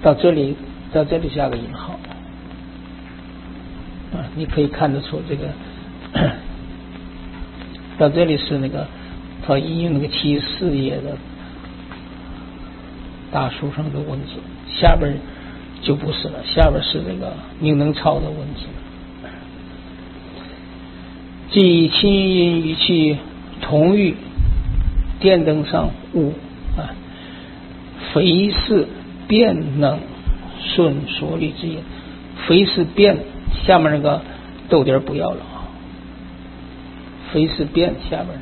到这里加个引号啊，你可以看得出这个到这里是那个他引用那个74页的大书上的文字，下边就不是了，下边是这个明能操的文字。即清音语气同欲电灯上物啊，非是变能顺所理之音，非是变下面那个逗点不要了啊，非是变下面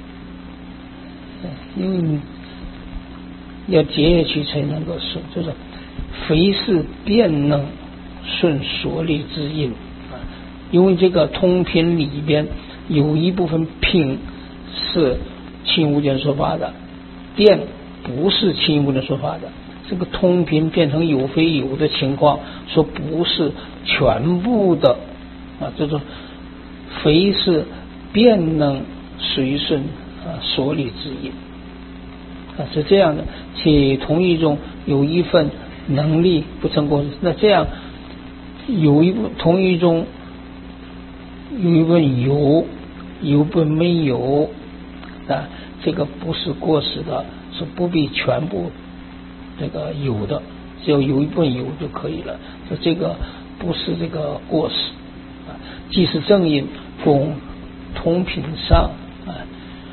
因为你要接下去才能够顺，就是非是变能顺所理之音啊，因为这个通品里边有一部分品是清无间说法的，变不是清无间说法的，这个通品变成有非有的情况，说不是全部的啊，这种非是变能随顺所理之音啊，是这样的。且同一中有一份能力不成过失，那这样同一中有一份有一份没有啊，这个不是过失的，是不必全部这个有的，只要有一份有就可以了，这个不是这个过失啊。即是正因供通品上啊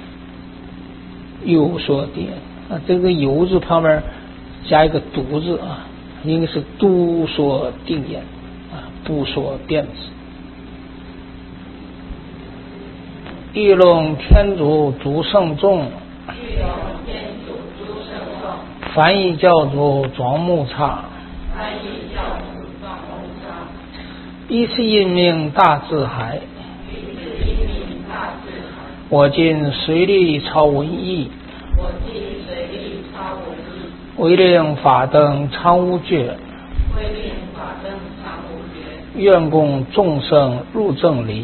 有所定啊，这个有字旁边加一个独字啊，应该是独所定言啊，不所变之。欲龙天主诸圣众，翻译教主庄木叉，一是因命大智海，我今随力超文艺，为令法灯常无觉，愿供众生入正理。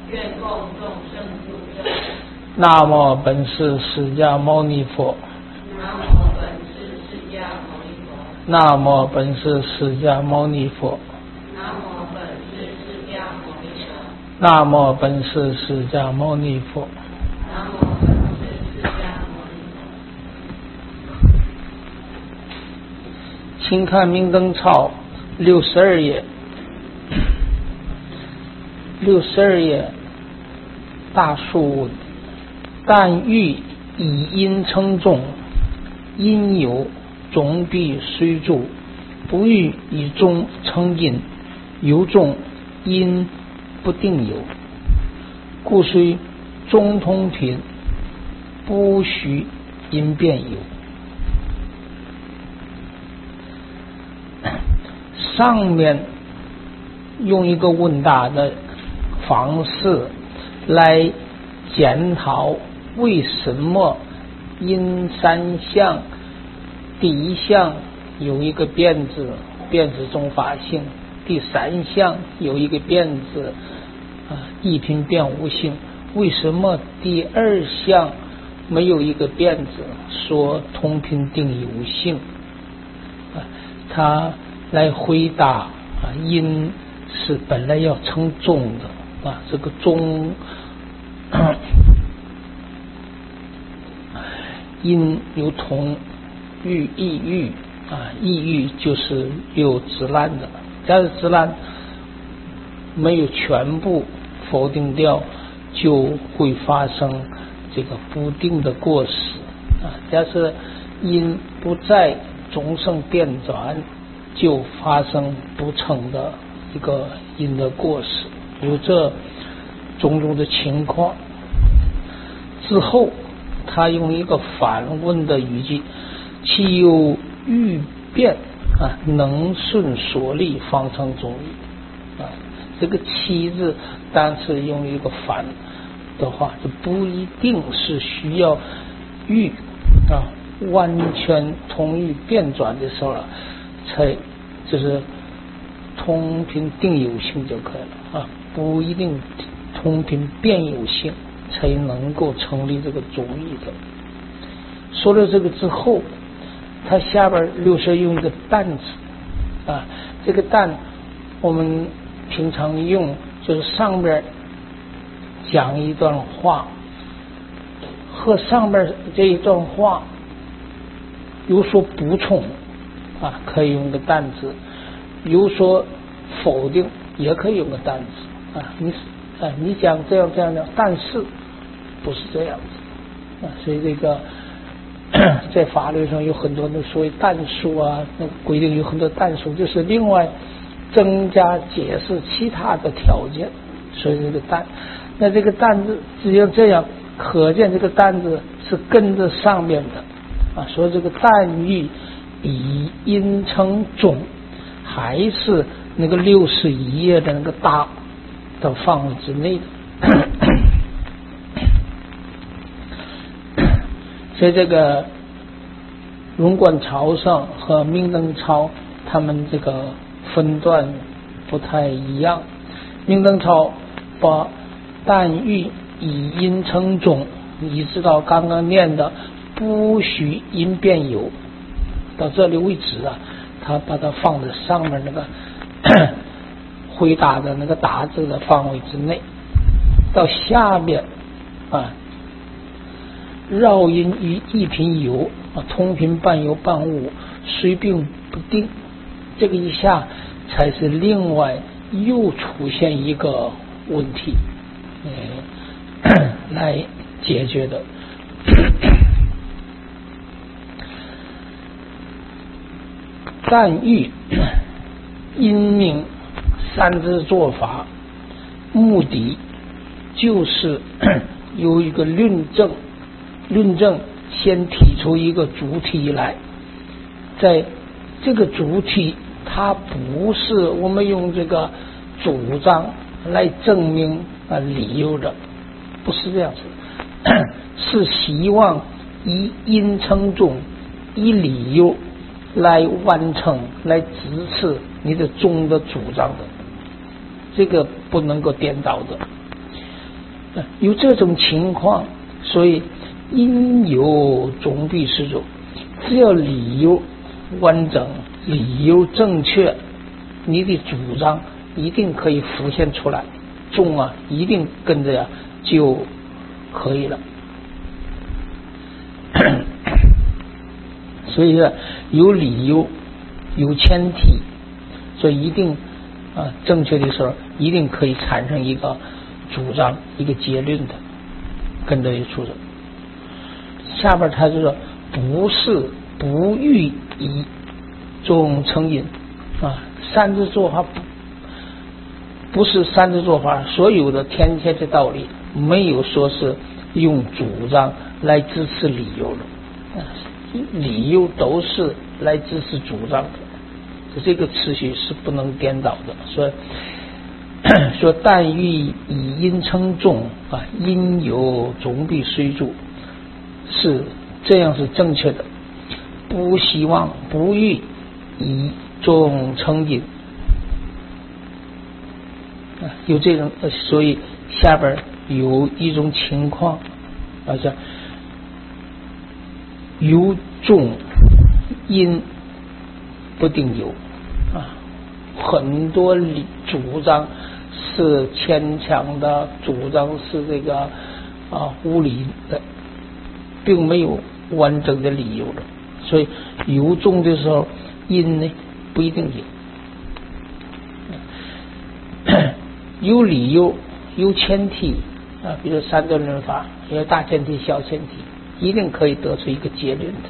那么本师释迦牟尼佛，那么本师释迦牟尼佛，那么本师释迦牟尼佛。请看明灯操62页，62页大数文。但欲以因称众，因有众必虽著；不欲以众称因，有众因不定有。故虽中通品，不须因变有。上面用一个问答的方式来检讨为什么因三项第一项有一个变字，变字中法性；第三项有一个变字一品变无性，为什么第二项没有一个变字说通品定有性他来回答因是本来要称众的这个众因有同欲异欲异欲就是有自然的，假如自然没有全部否定掉，就会发生这个不定的过失假设因不在众生变转，就发生不成的一个因的过失，有这种种的情况。之后他用一个反问的语句，其有欲变能顺所理方成中义这个其字单是用一个反的话，就不一定是需要欲完全同欲变转的时候才就是通品定有性就可以了不一定通品变有性才能够成立这个中义的。说了这个之后，他下边62用一个但字啊。这个旦我们平常用就是上边讲一段话，和上边这一段话有所补充啊，可以用个旦字；有所否定，也可以用个旦字啊。你讲这样，但是不是这样子啊？所以这个在法律上有很多的所谓但书啊，那规定有很多但书，就是另外增加解释其他的条件，所以这个但，那这个但字只有这样，可见这个但字是跟着上面的啊。所以这个但欲以音称中，还是那个61页的那个大的范围之内的。所以这个荣观朝上和明登超他们这个分段不太一样。明登超把但欲以音称中，一直到刚刚念的不许音变有到这里为止啊，他把它放在上面那个回答的那个答字的范围之内。到下面啊，绕音于一品有啊，通品半有半无，虽并不定，这个一下才是另外又出现一个问题来解决的。但欲因明三支做法，目的就是有一个论证先提出一个主题来，在这个主题它不是我们用这个主张来证明理由的，不是这样子，是希望以因称中，以理由来完成，来支持你的中的主张的，这个不能够颠倒的。有这种情况，所以因有总必是中，只要理由完整，理由正确，你的主张一定可以浮现出来，中啊一定跟着就可以了。所以有理由有前提，所以一定正确的时候一定可以产生一个主张一个结论的，跟着出的。下边他就说不是不欲以中成因啊，三支做法不是三支做法，所有的天切的道理没有说是用主张来支持理由的，理由都是来支持主张的，这个次序是不能颠倒的。所以说但欲以因称中啊，因有总必虽著，是这样是正确的。不希望不欲以中称因有这种，所以下边有一种情况好像有中因不定有啊，很多主张是牵强的，主张是这个无理的，并没有完整的理由的，所以有中的时候因呢不一定有，有理由有前提啊，比如三段论法有大前提小前提，一定可以得出一个结论的。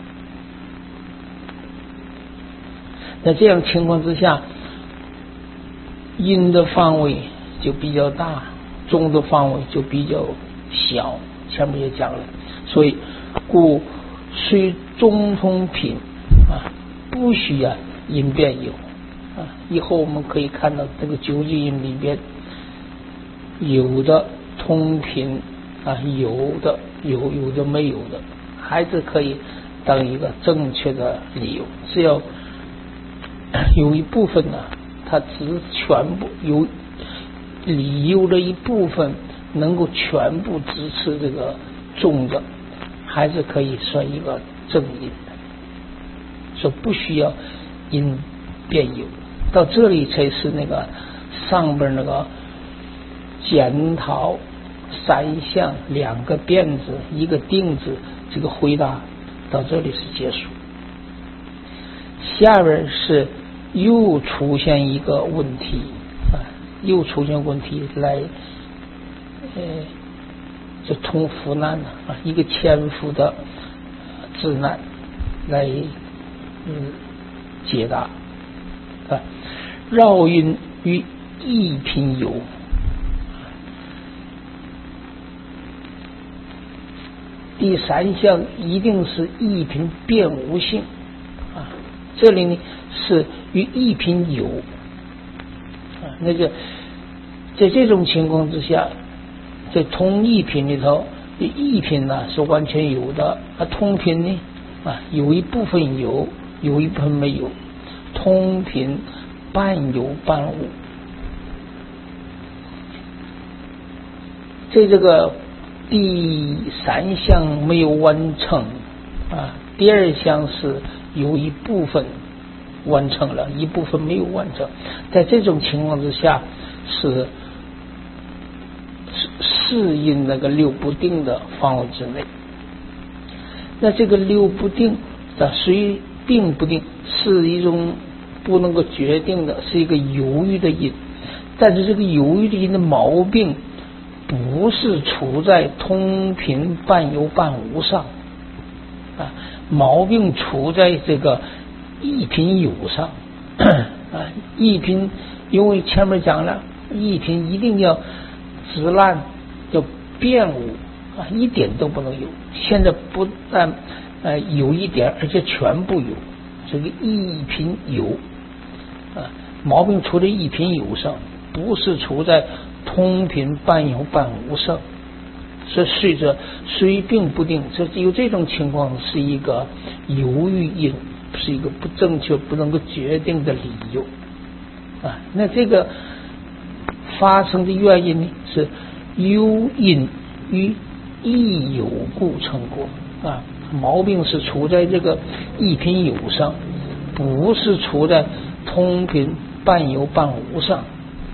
那这样情况之下，因的范围就比较大，中的范围就比较小，前面也讲了。所以故虽中通品不需因变有以后我们可以看到这个九句音里边有的通品有的没有的，还是可以当一个正确的理由。只要有一部分它只全部有理由的一部分能够全部支持这个中的，还是可以算一个正因的，说不需要因变有，到这里才是那个上边那个检讨三项两个变字一个定字，这个回答到这里是结束。下边是又出现一个问题又出现问题来就通夫难一个潜伏的自难来解答绕运与一品有，第三项一定是一品变无性这里呢是与一品有那个在这种情况之下，在通一品里头，一品呢是完全有的，通品呢有一部分有，有一部分没有，通品半有半无。在这个第三项没有完成第二项是有一部分完成了，一部分没有完成。在这种情况之下，是适应那个六不定的范围之内。那这个六不定虽并不定，是一种不能够决定的，是一个犹豫的因。但是这个犹豫的因的毛病不是出在通品半有半无上毛病出在这个一品有上一品，因为前面讲了，一品一定要直烂要变无一点都不能有。现在不但有一点，而且全部有，这个一品有毛病出在一品有上，不是出在通品半有半无上。这随着虽并不定，这有这种情况是一个犹豫因，是一个不正确不能够决定的理由那这个发生的原因呢是忧因与亦有故成果毛病是出在这个一品有上，不是出在通品半有半无上。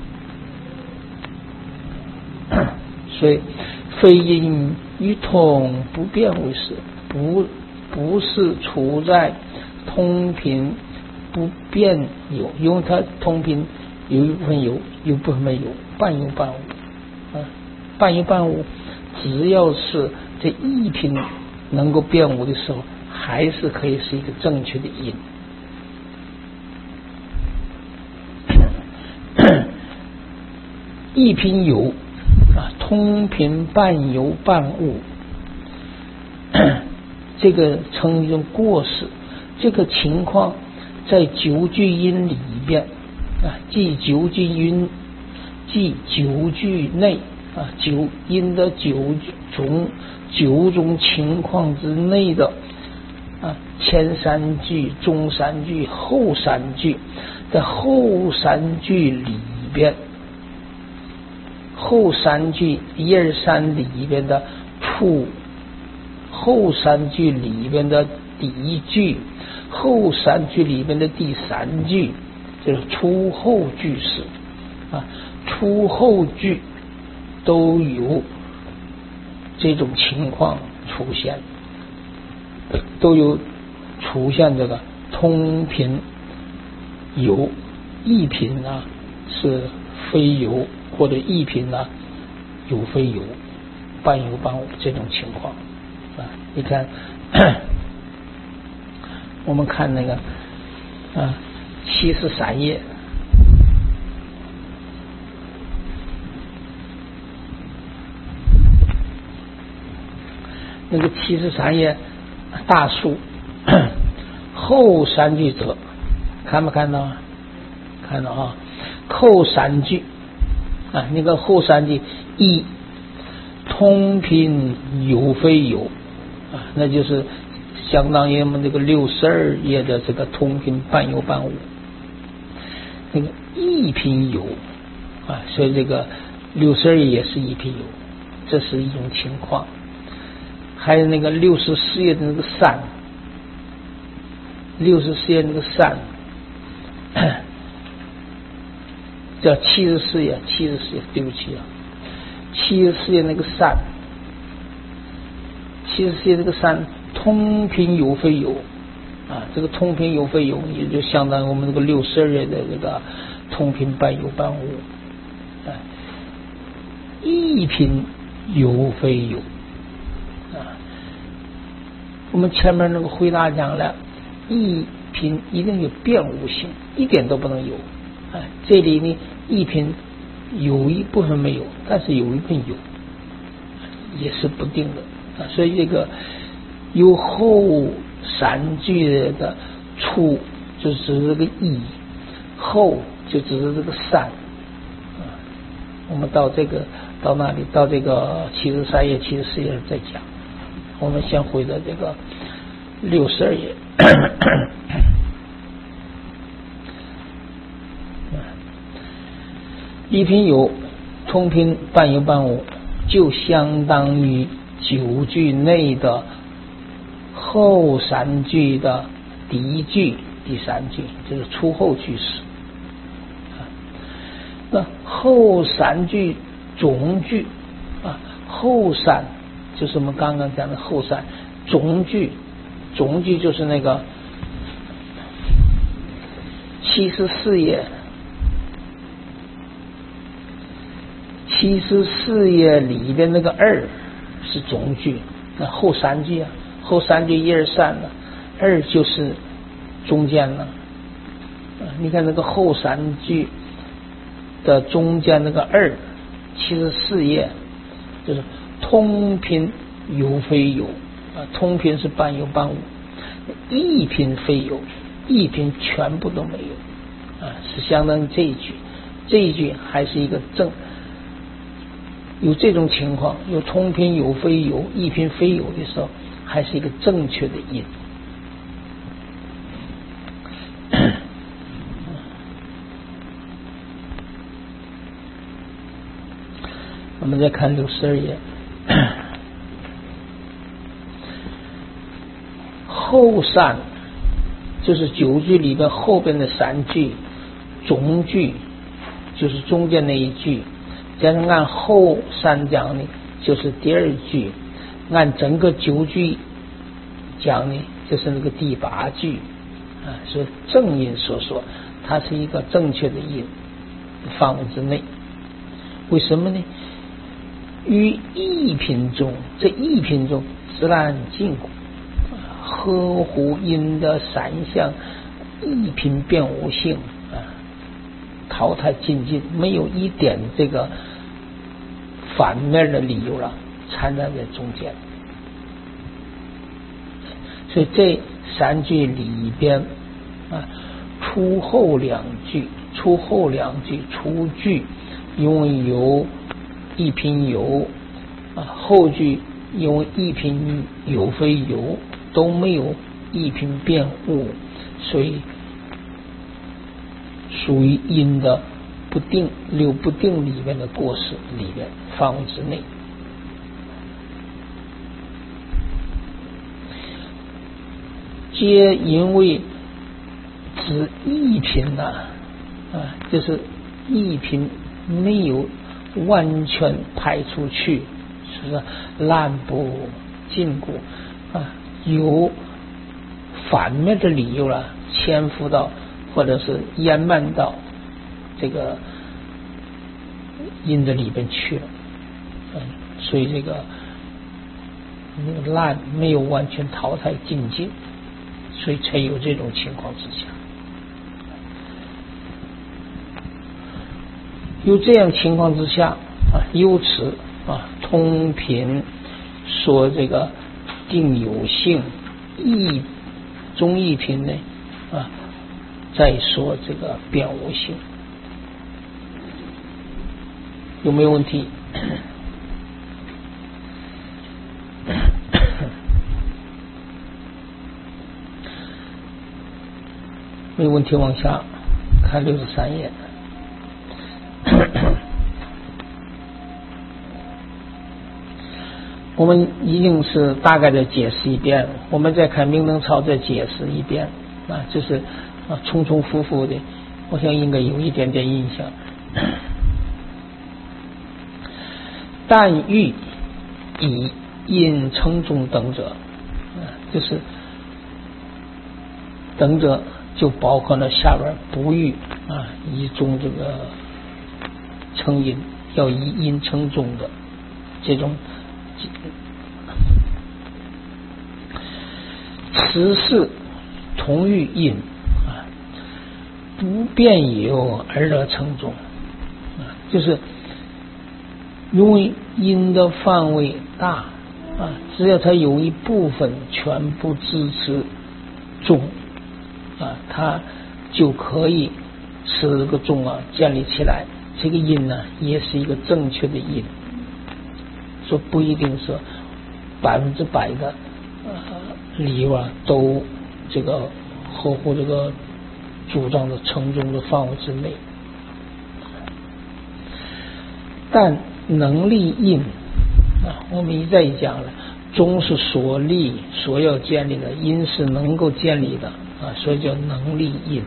所以非因与通不变为实，不是出在通品不变有，因为它通品有一部分有，有一部分没有，半有半无半有半无，只要是这一品能够变无的时候，还是可以是一个正确的因。一品有通品半有半无，这个称一种过失。这个情况在九句因里边即九句因，即九句内九因的九种情况之内的前三句、中三句、后三句，在后三句里边，后三句一二三里边的处，后三句里边的第一句，后三句里边的第三句，就是初后句式初后句都有这种情况出现，都有出现这个通品有，一品是非有，或者一品有非有，半有半无这种情况你看我们看那个73页那个73页大数后三句者，看没看到看到后三句那个后三句一通品有非有那就是相当于我们这个62页的这个通品半有半无。那个一品有所以这个62页也是一品有，这是一种情况。还有那个64页的那个3，64页那个3 叫七十四页，对不起啊，74页那个善，74页这个善，通品有非有啊，这个通品有非有，也就相当于我们这个62页的这个通品半有半无，啊，一品有非有啊。我们前面那个回答讲了，一品一定有变无性，一点都不能有啊。这里呢，一品有一部分没有，但是有一部分有，也是不定的啊。所以这个有后三句的出就指这个一，后就指的这个善啊。我们到哪里？到这个73页、74页再讲。我们先回到这个62页。一品有，通品半有半无，就相当于9句内的后三句的第一句、第三句，就是出后句式。那后三句总句啊，后三就是我们刚刚讲的后三，总句就是那个74页里边那个二是总句，那后三句啊，后三句1、2、3了，二就是中间了。你看那个后三句的中间那个二，74页就是通品有非有啊，通品是半有半无，一品非有，一品全部都没有啊，是相当于这一句还是一个正。有这种情况，有通品有非有，一品非有的时候，还是一个正确的音。我们再看62页，后三就是9句里边后边的3句，总句就是中间那一句。假如按后三讲呢，就是第2句；按整个9句讲呢，就是那个第8句啊。所以正音所说，它是一个正确的音，范围之内。为什么呢？于一品中，这一品中自然禁锢，合乎音的三项，一品变无性啊，淘汰尽尽，没有一点这个反面的理由了，掺杂在中间。所以这3句里边啊，出后两句，出句因为有一品有啊，后句因为一品有非有，都没有一品变物，所以属于音的不定六不定里面的过失里面范围之内。皆因为指一品就是一品没有完全排出去，是不是滥不禁锢啊？有反面的理由了，潜伏到或者是淹漫到这个音的里边去了，所以这个那个滥没有完全淘汰尽尽，所以才有这种情况之下。有这样情况之下由此通品说这个定有性，中一品呢再说这个变无性。有没有问题？没有问题，往下看63页。我们已经是大概的解释一遍，我们再看明灯操再解释一遍就是重复的，我想应该有一点点印象。 但欲以因称中等者，就是等者就包括了下边不欲以中这个称因，要以因称中的这种。此事同欲因不变有而得称中，就是因为因的范围大只要它有一部分全部支持中它就可以使这个中建立起来，这个因呢也是一个正确的因，说不一定是100%的理由都这个合乎这个主张的称中的范围之内，但能立因我们一再讲了，中是所立所要建立的，因是能够建立的所以叫能立因。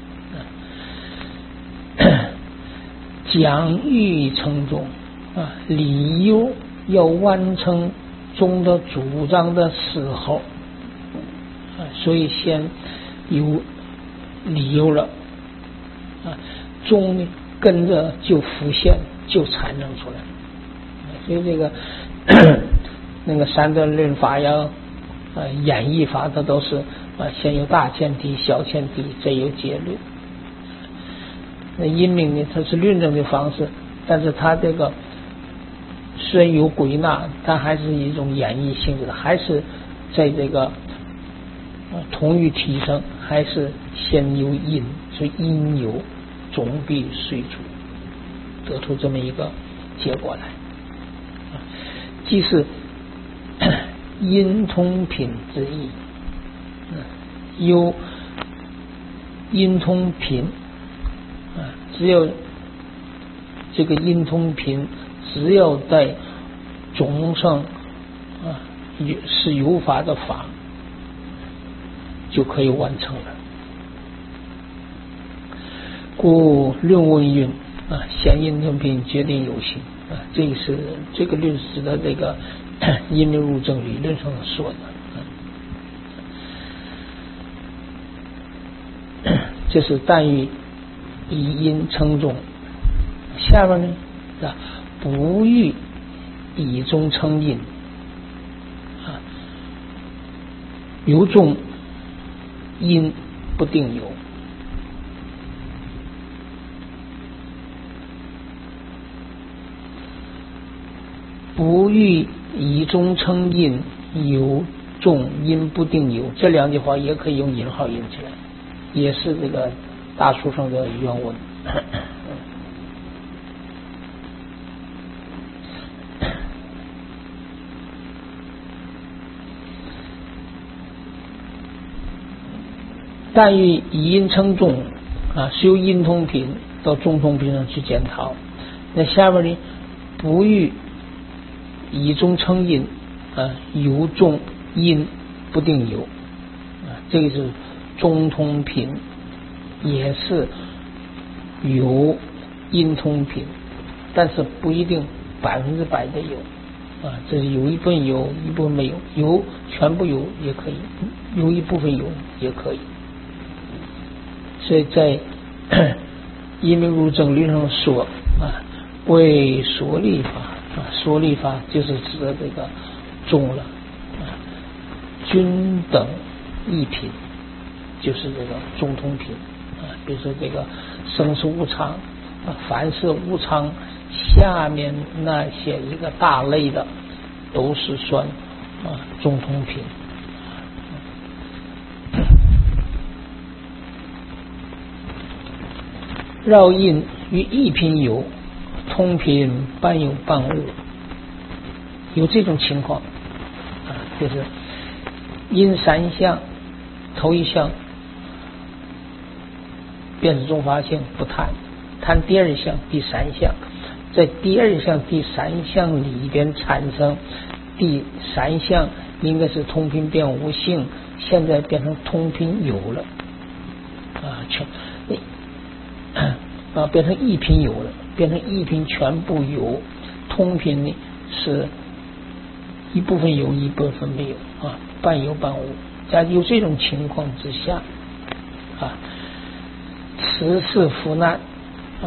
讲欲称中理由要完成中的主张的时候所以先有理由了中跟着就浮现就产生出来，所以这个那个三段论法呀演绎法它都是先有大前提小前提再有结论。那因明呢它是论证的方式，但是它这个虽然有归纳，但还是一种演绎性质的，还是在这个同欲提升，还是先有因，所以因有总必随出，得出这么一个结果来。即是因通品之意，有因通品只有这个因通品只要在种上是有法的法就可以完成了。故论文云先因通品决定有形这个论是的这个因明入证理论上说的这是但欲以因称中。下面呢不欲以中称因有中因不定有，不欲以中称因有中因不定有，这两句话也可以用引号引起来，也是这个大书上的原文。但欲以因称中是由因通品到中通品上去检讨。那下面呢不欲以中称因有中因不定有这个是中通品也是有因通品，但是不一定100%的有这是有一部分有一部分没有，有全部有也可以，有一部分有也可以。所以在因明入证理上说为说理法说理法就是指的这个中了均等一品，就是这个中通品比如说这个生死无常凡是无常下面那些一个大类的都是算中通品。绕因于一品有，通品半有半无，有这种情况就是因三项头一项便是中法性不谈，谈第二项第三项，在第二项第三项里边产生第三项应该是通品变无性，现在变成通品有了变成一品有了，变成一品全部有，通品呢是一部分有，一部分没有啊，半有半无。在有这种情况之下啊，此事福难啊，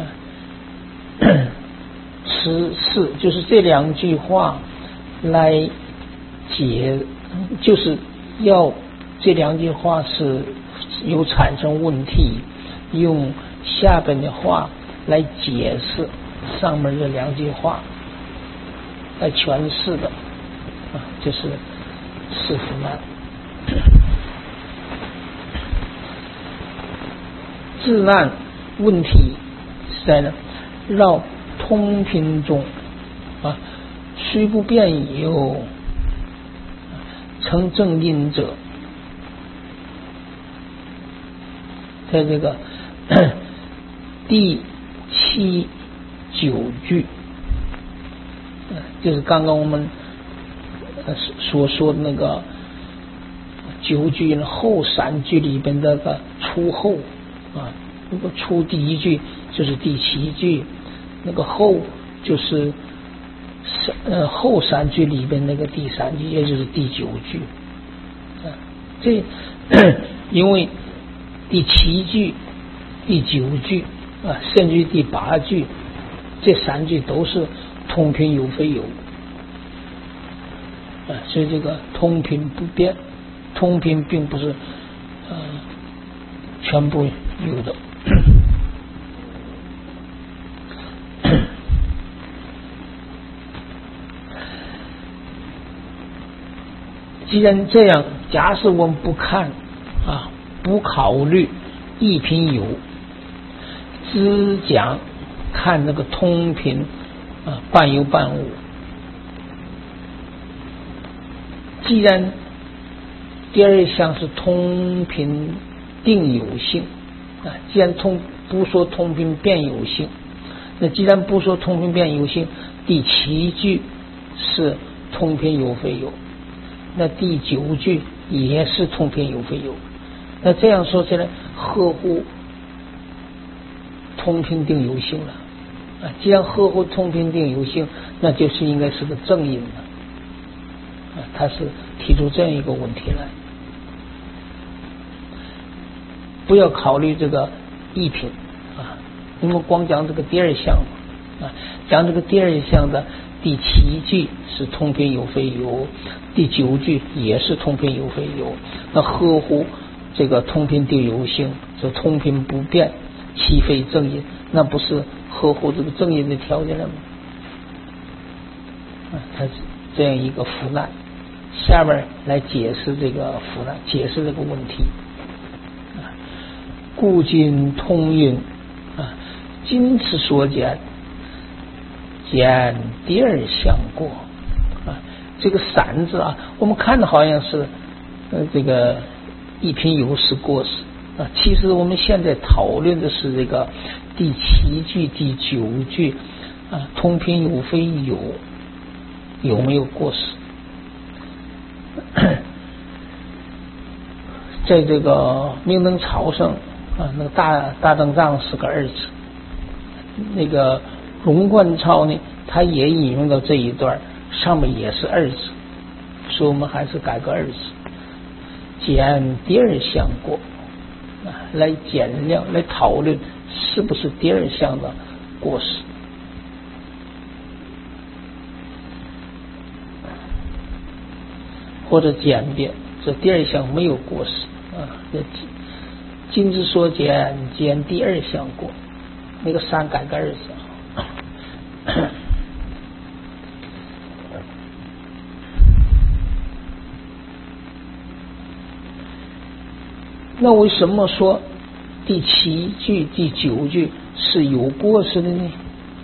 此事就是这两句话来解，就是要这两句话是有产生问题，用下边的话来解释上面这两句话来诠释的啊，就是是福难。自难问题是在呢绕通品中啊，虽不变有成正因者，在这个第7、9句，就是刚刚我们所说的那个9句后3句里边的个出后啊，如果出第一句就是第7句，那个后就是后3句里边那个第3句，也就是第9句啊。这因为第7句、第9句啊，甚至于第8句，这3句都是通品有非有啊，所以这个通品不变，通品并不是全部有的。既然这样，假使我们不看啊，不考虑一品有，只讲看那个通品啊，半有半无。既然第二项是通品定有性啊，既然不说通品变有性，那既然不说通品变有性，第7句是通品有非有，那第9句也是通品有非有。那这样说起来，合乎通品定有性了啊！既然合乎通品定有性，那就是应该是个正因了啊！他是提出这样一个问题来，不要考虑这个一品啊，我们光讲这个第二项啊，讲这个第二项的第7句是通品有非有，第9句也是通品有非有，那合乎这个通品定有性，这通品不变，其非正因，那不是合乎这个正因的条件了吗？它是这样一个福难。下面来解释这个福难，解释这个问题。故今通运啊，今此所见，见第二项过啊。这个散字啊，我们看的好像是这个一品有是过失啊，其实我们现在讨论的是这个第7句、第9句啊，通品有非有没有过失？在这个明登朝圣啊，那个大正藏是个二字，那个龙观超呢，他也引用到这一段，上面也是二字，所以我们还是改个二字，减第二项过啊，来减量，来讨论是不是第二项的过失。或者简便，这第二项没有过失啊。今之所见，见第二项过，那个3改个2字。那为什么说第7句、第9句是有过失的呢？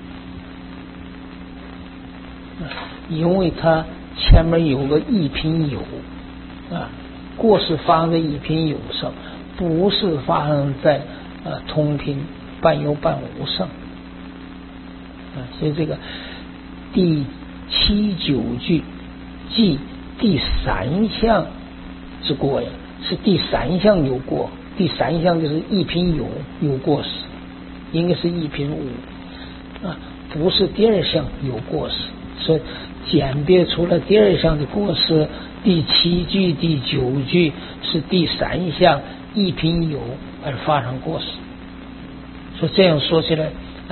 因为它前面有个一品有啊，过失发生在一品有上，不是发生在通品半有半无上啊。所以这个第7、9句即第3项之过呀，是第3项有过，第3项就是一品有过失，应该是一品无啊，不是第二项有过失， 所以鉴别出了第二项的过失，第7句、第9句是第3项一品有而发生过失。所以这样说起来，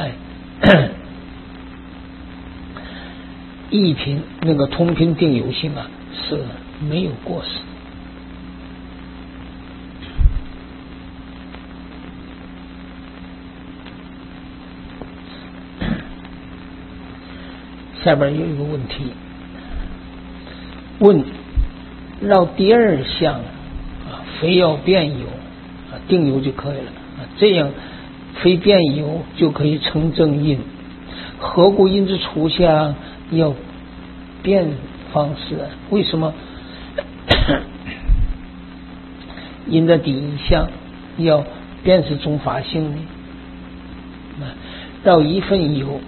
一品那个通品定有性啊是没有过失。下边有一个问题，问绕第二项非要变有定有就可以了这样非变有就可以成正因，何故因之初项要变方式？为什么因的第一项要变是中法性呢？绕一分有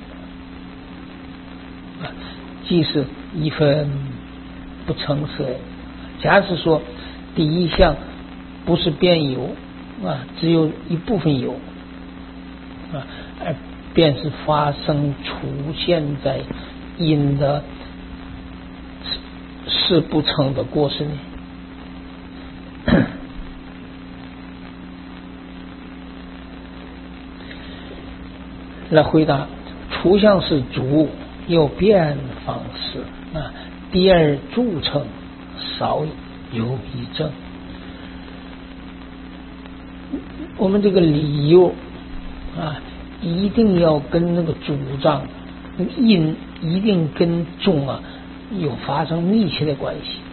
即是一分不成色。假使说第一项不是变有只有一部分有而便是发生出现在因的是不成的过失呢？来回答，初项是主，有变方式第二助成少有一证。我们这个理由一定要跟那个主张那个因一定跟中有发生密切的关系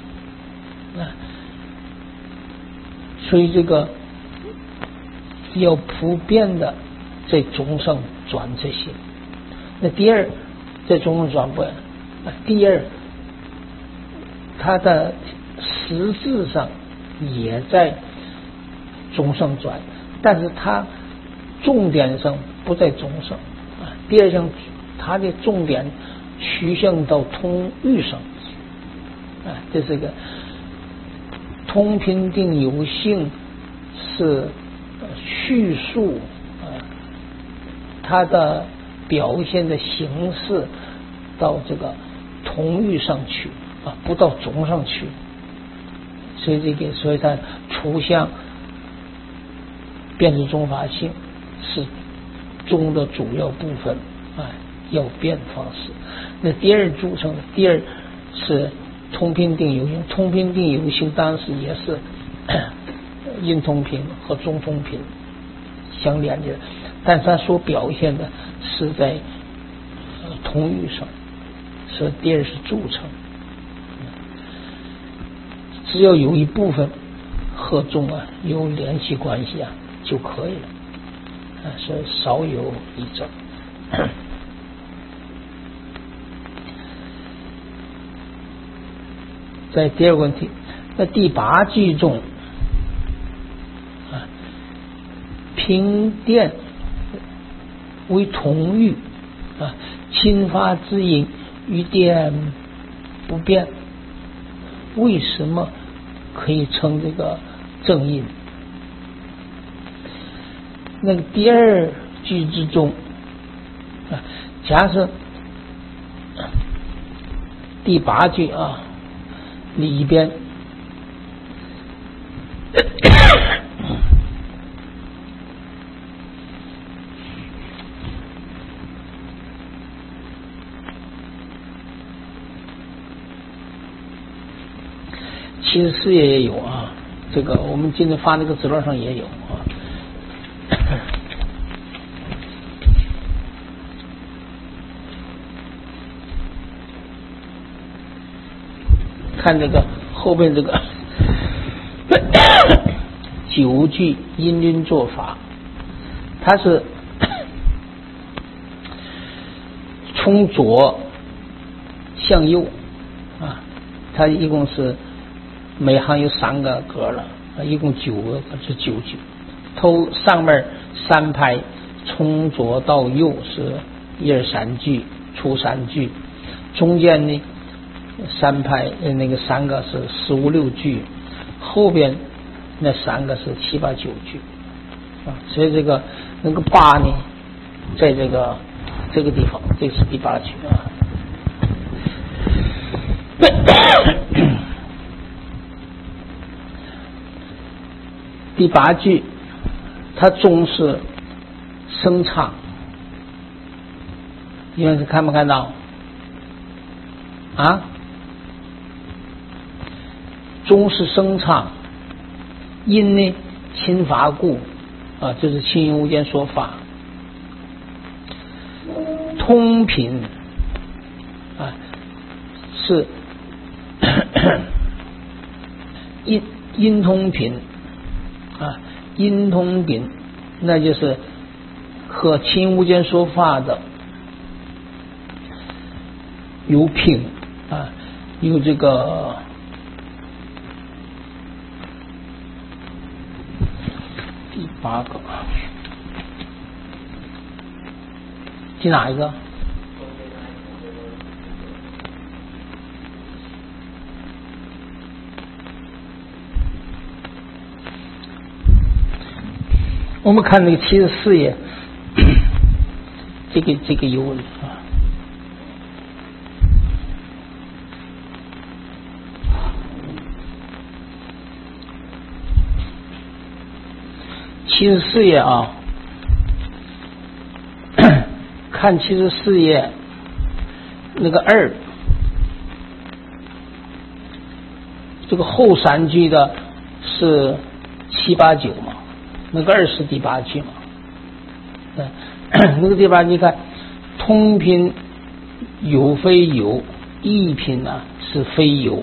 所以这个要普遍的在中上转这些。那第二在中上转不第二它的实质上也在中上转，但是它重点上不在中上第二项它的重点趋向到通欲上这是个通品定有性是叙述它的表现的形式到这个通欲上去不到中上去。所以它初项变是中法性是中的主要部分要变方式。那第二组成，第二是通品定有性，通品定有性当时也是因通品和中通品相连接的，但是它所表现的是在通欲上，所以第二是组成。只要有一部分和中有联系关系就可以了所以少有一证。在第二个问题，那第8句中平电为同欲侵发之因与电不变，为什么可以称这个正因？那个第二句之中假设第8句里边其实事业也有这个我们今天发那个资料上也有看这个后边这个9句因论做法，它是从左向右它一共是每行有3个格了一共9个，是9句。头上面3排从左到右是1、2、3句，出3句，中间呢3排那个3个是15、16句，后边那3个是7、8、9句所以这个那个8呢在这个地方，这是第8句第八句，它终是声唱，你们看没看到啊？终是声唱，因呢亲法故啊，这是清音无间说法。通品啊是音通品啊，音通品那就是和清音无间说法的有品啊，有这个第八个，记哪一个？我们看那个74页，这个有啊。74页啊，看74页那个2，这个后3句的是7、8、9嘛，那个2是第8句嘛。那个第8句看通品有非有，异品呢是非有。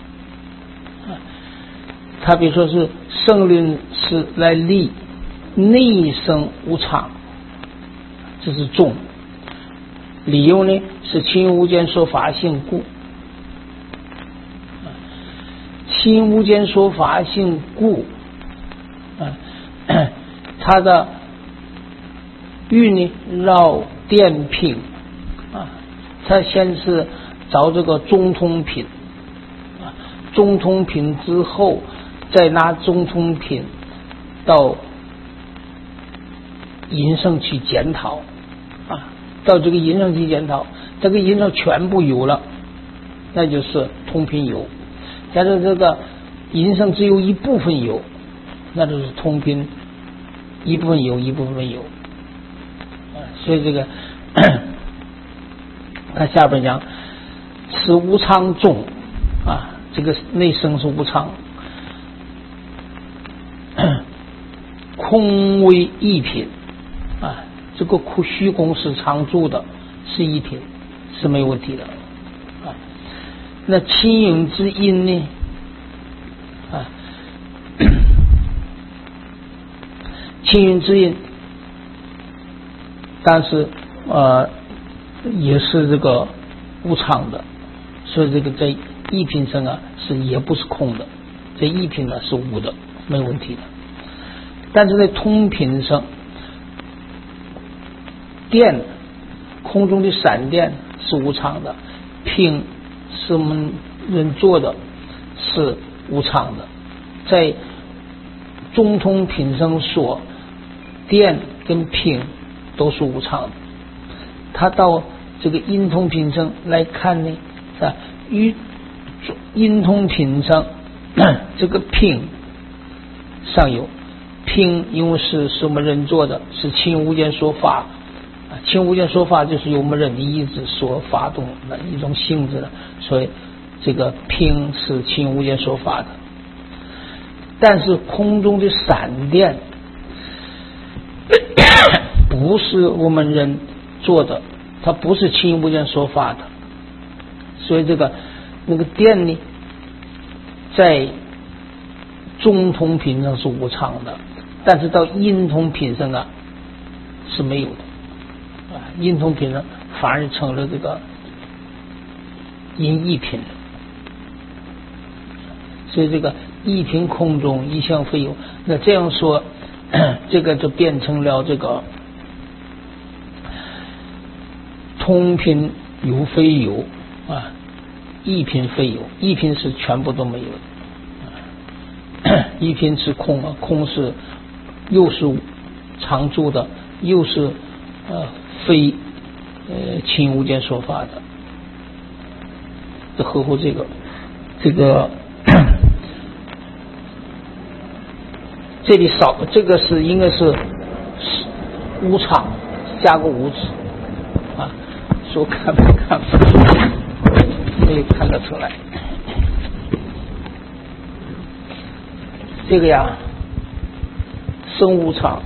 他比如说是圣论是来立内生无常，这是重。理由呢是清音无间说法性故，清音无间说法性故它的欲呢绕电品啊，它先是找这个中通品啊，中通品之后再拿中通品到淫圣去检讨啊，到这个淫圣去检讨，这个淫圣全部有了，那就是通品有；假如这个淫圣只有一部分有，那就是通品一部分有，一部分没有。所以这个看下边讲是无常重啊，这个内生是无常，空为一品啊，这个虚空是常住的，是一品，是没有问题的啊。那清影之音呢啊，清音之音，但是也是这个无常的，所以这个在一品声啊是也不是空的，这一品呢是无的，没有问题的。但是在通品声，电空中的闪电是无常的，品是我们人做的，是无常的。在中通品声说，电跟品都是无常的。他到这个音通品声来看呢，啊，与音通品声这个品上有品，因为是我们人做的，是清无间说法啊，清无间说法就是由我们人的意志所发动的一种性质的，所以这个品是清无间说法的。但是空中的闪电不是我们人做的，它不是清无间说法的，所以这个那个电呢，在中通品上是无常的，但是到音通品上啊是没有的啊，音通品上反而成了这个音一品，所以这个一品空中一向非有，那这样说这个就变成了这个通品有非有啊，一品非有，一品是全部都没有的，一品是空啊，空是又是常住的，又是非清无间说法的。 就合乎这个这里少这个是应该是无常加个无字啊，说看不看没有看得出来。这个呀生无常，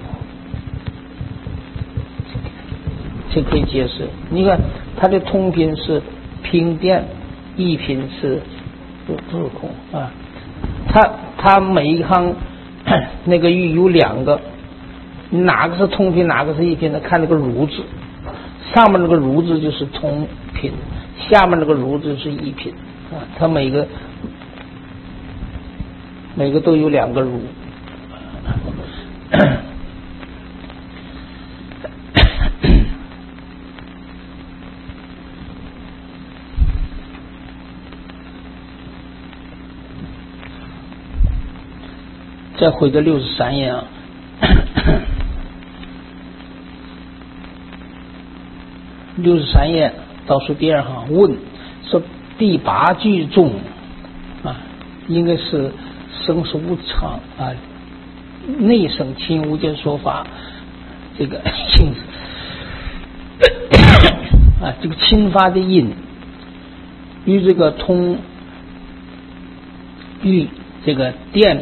这可以解释。你看它的通品是平电，异品是自空啊。它每一行那个玉有两个，哪个是通品，哪个是异品的？看那个如字，上面那个如字就是通品，下面那个如字是异品啊。它每个都有两个如。再回到63页啊，63页倒数第二行问说第8句中啊，应该是生死无常啊，内生亲无间说法，这个亲啊，这个亲发的音与这个通与这个电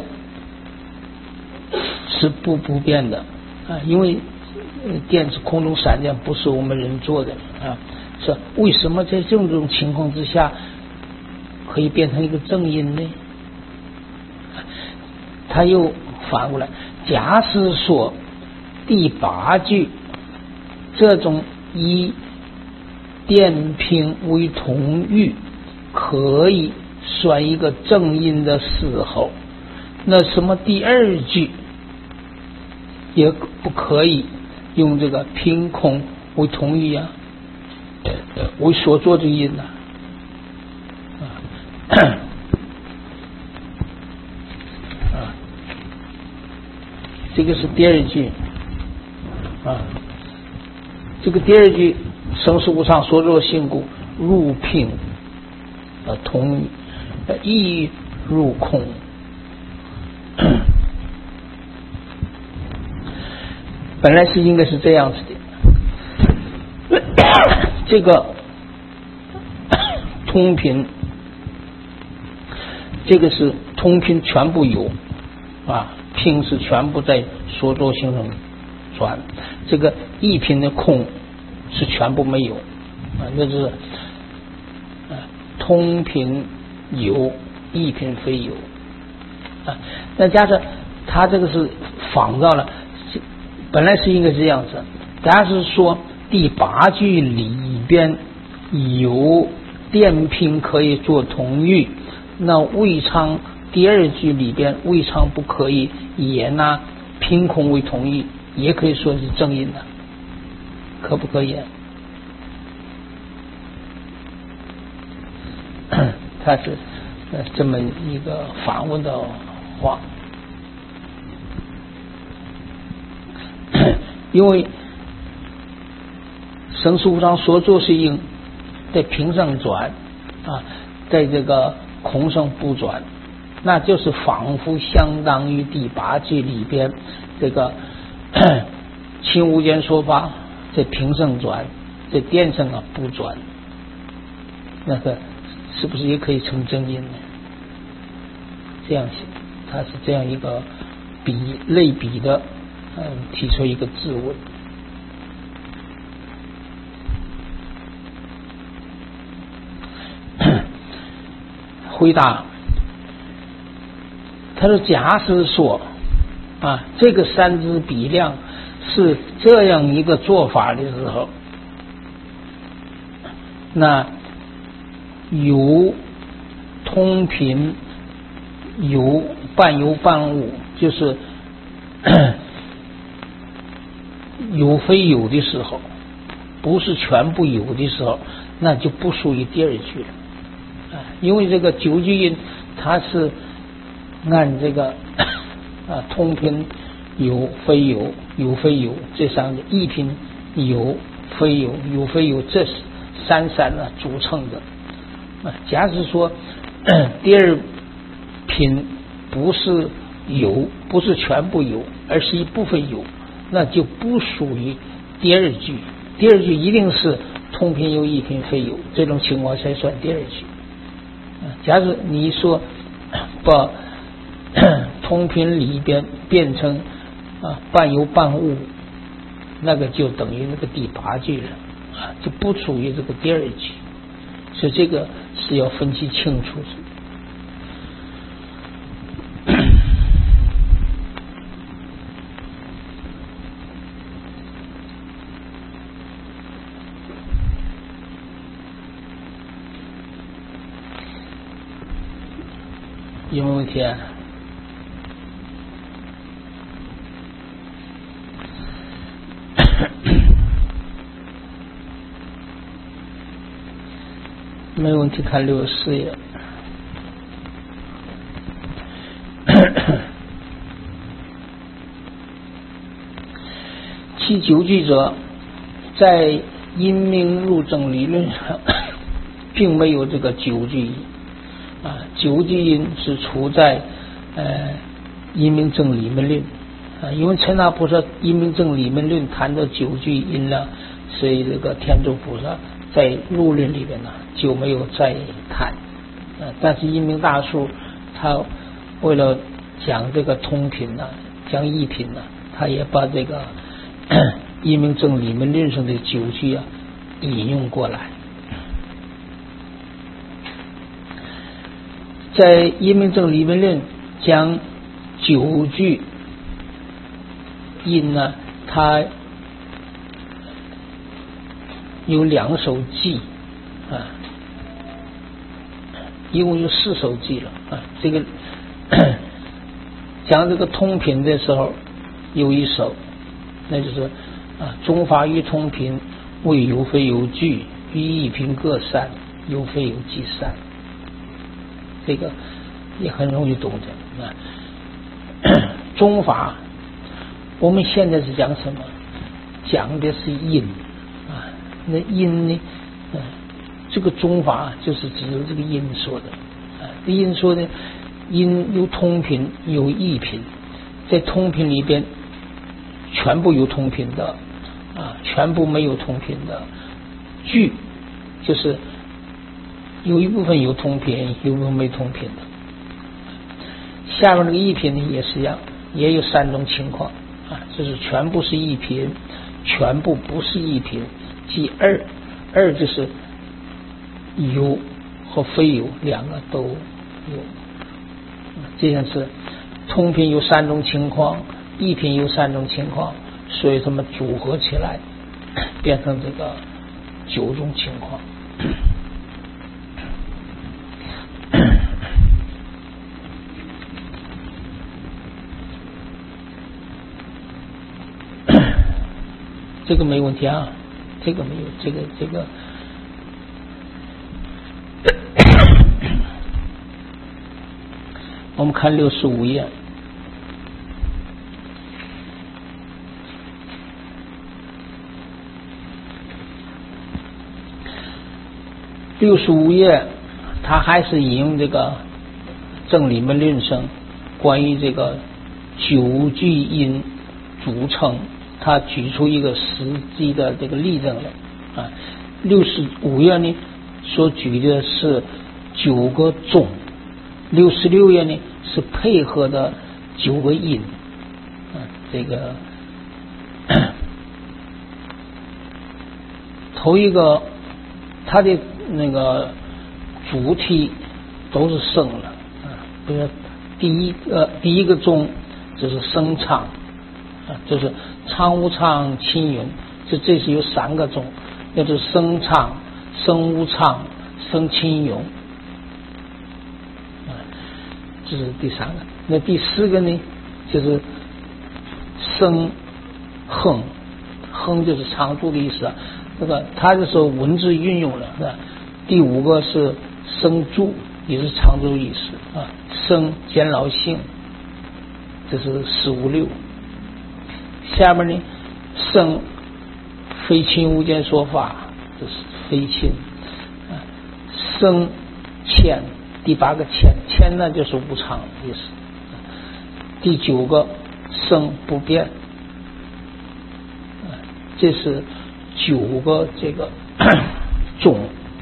是不变的啊，因为电是空中闪电，不是我们人做的啊。是为什么在这种情况之下可以变成一个正音呢？他又反过来，假使说第8句这种以电平为同域可以算一个正音的时候，那什么第2句也不可以用这个平空为同域啊，为所作之音这个是第2句啊，这个第2句生死无常所作性故入平同域，亦入空。本来是应该是这样子的，这个通品，这个是通品全部有啊，品是全部在所作性上转，这个异品的空是全部没有啊，那就是通品有，异品非有啊。那加上他这个是仿造了。本来是应该这样子，但是说第8句里边有电平可以做同域，那未尝第2句里边未尝不可以也拿平空为同域，也可以说是正音的，可不可以？他是这么一个反问的话。因为生死无常所作是应在平上转啊，在这个空上不转，那就是仿佛相当于第8句里边这个亲无间说法在平上转，在电上不转，那个是不是也可以成正音呢？这样写，它是这样一个类比的。提出一个质问，回答他说：假使说啊，这个3支比量是这样一个做法的时候，那有通品，有半有半无，就是有非有的时候，不是全部有的时候，那就不属于第2句了。因为这个9句音它是按这个通品有非有，有非有这3个，异品、有非有，有非有，这3组成的。 假使说第二品不是有，不是全部有，而是一部分有，那就不属于第二句。第二句一定是通品有，异品非有，这种情况才算第二句。假如你说把通品里边变成半有半无，那个就等于那个第8句了，就不属于这个第二句。所以这个是要分析清楚的。有没有问题啊？没问题，看64页。其9句者，在因明入证理论上并没有这个9句音，9句音是处在因明正理门论因为陈那菩萨因明正理门论谈到9句音了，所以这个天竺菩萨在入论里边呢就没有再谈但是因明大术他为了讲这个通品讲异品他也把这个因明正理门论上的9句引用过来。在因明正理门论讲9句音它有2首偈一共有4首偈了这个讲这个通品的时候有一首，那就是中法与通品为有非有据，与异品各散，有非有即散。这个也很容易懂的中法我们现在是讲什么？讲的是音那音呢这个中法就是指这个音说的音说的音有通品有异品，在通品里边全部有通品的全部没有通品的，句就是有一部分有通品，有一部分没通品的。下面这个异品呢也是一样，也有3种情况就是全部是异品，全部不是异品，即二就是有和非有2个都有。这样是通品有3种情况，异品有3种情况，所以它们组合起来变成这个9种情况。这个没问题这个没有这个我们看65页65页他还是引用这个正理门论上关于这个9句音组成，他举出一个实际的这个例证来65页呢所举的是9个宗，66页呢是配合的9个音这个头一个它的那个主题都是声了比如第一个宗就是声唱就是唱无唱清云，这是有3个宗，那就是声唱、声无唱、声清云这是第3个。那第4个呢就是声哼，哼就是常住的意思这个它就是文字运用了第5个是声住，也是常住意思声兼老性，这是4、5、6。下面呢声非亲无间说法，这是非亲声谦，第8个谦，谦呢就是无常的意思。第9个生不变，这是9个这个种。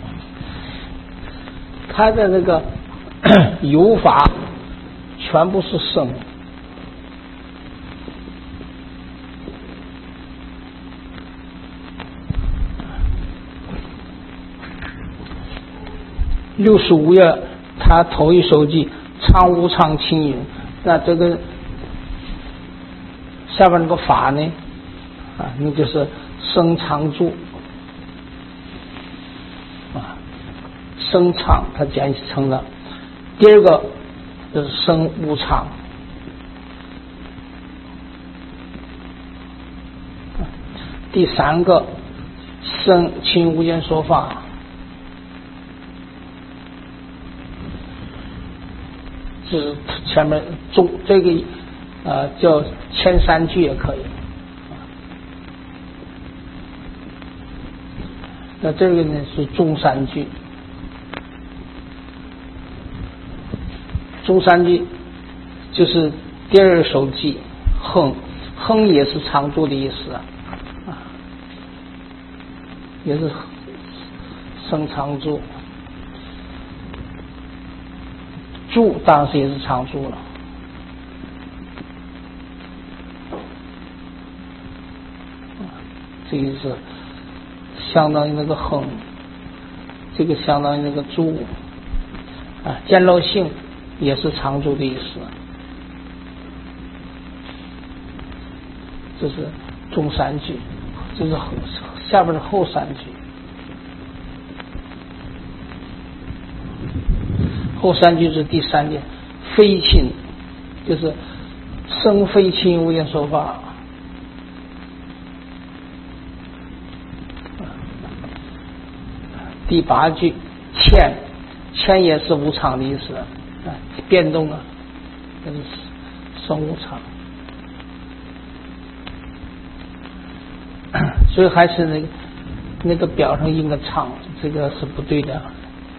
它的这个有法全部是生。65页，它头一首记常无常清净，那这个下边那个法呢，那就是生常住，生常它简称了。第2个就是生无常，第3个生清无间说法。是前面中这个叫前3句也可以。那这个呢是中3句。中3句就是第2首记恒，恒也是常住的意思也是生常住。住当然是也是常住了。这个是相当于那个恒，这个相当于那个住见漏性也是常住的意思。这是中3句，这是下边的后3句。后3句是第3点，非亲，就是生非亲无间说法。第8句谦，谦也是无常的意思变动这是生无常。所以还是那个表上印个常，这个是不对的。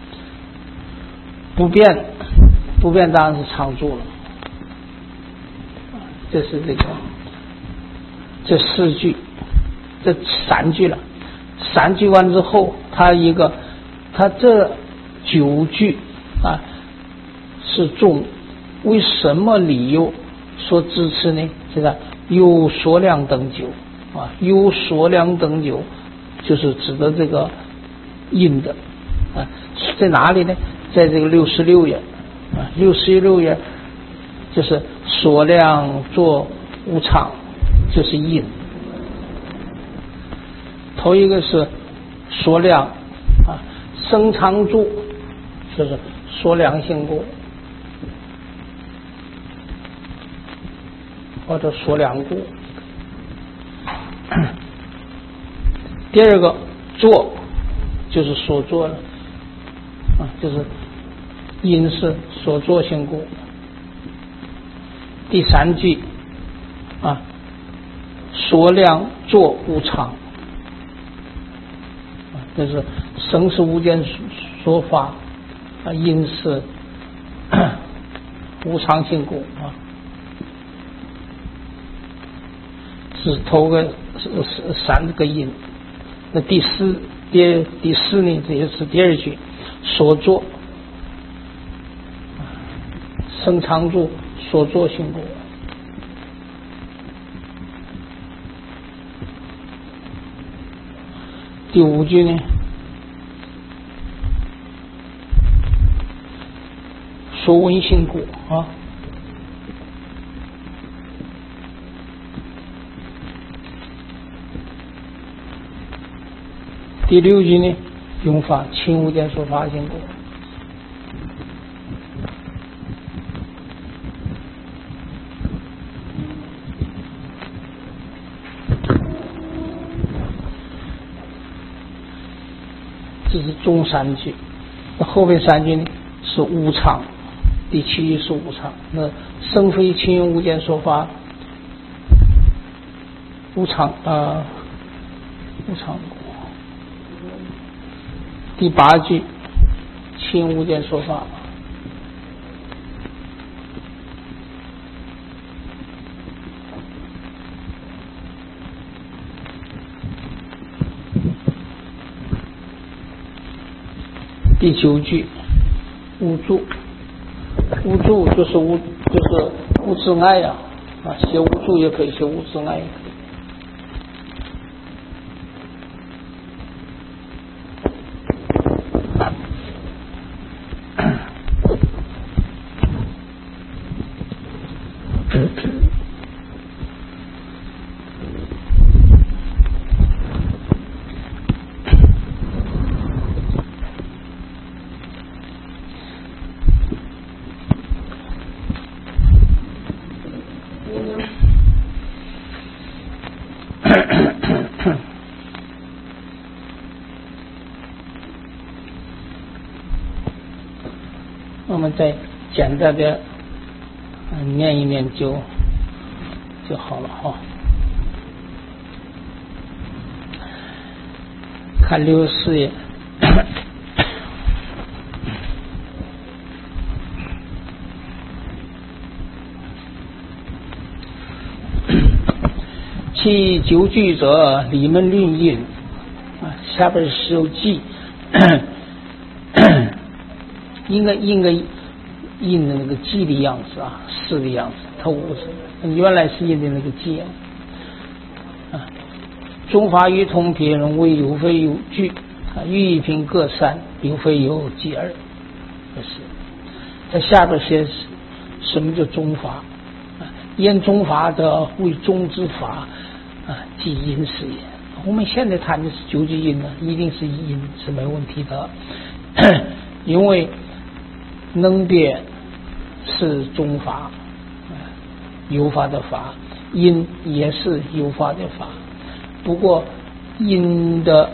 不变，不变当然是常住了。这是这4句，这3句了。3句完之后，它这9句是中，为什么理由所支持呢？这个有所量等9有所量等9就是指的这个印的在哪里呢？在这个66页66页就是所量作无常，就是印。头一个是所量生常住，就是所量性故或者所量故。第2个作就是所做的就是因是所作性故。第3句所量作无常，这是生是无间说法因是无常性故是头个3个因。那第4呢，这也是第2句所作生常住所作性故。第5句呢，所闻性故第6句呢，用法清无间说法性故。这是中3句。那后面3句呢是无常，第7句是无常。那生非清用无间说法无常无常。第8句新物件说法。第9句，无助，无助就是无自爱呀，写无助也可以，写无自爱也可以。我们再简单的念一念就好了哈。看64页。其9句者，里面论印下边是有记，应该印的那个记的样子是的样子，它无是原来是印的那个记中法与通品为有非有据寓意品各3，有非有记2。在下边写什么叫中法言中法者，为中之法即因是也。我们现在谈的是9句印呢，一定是因是没问题的，因为能变是中法，有法的法，因也是有法的法。不过因的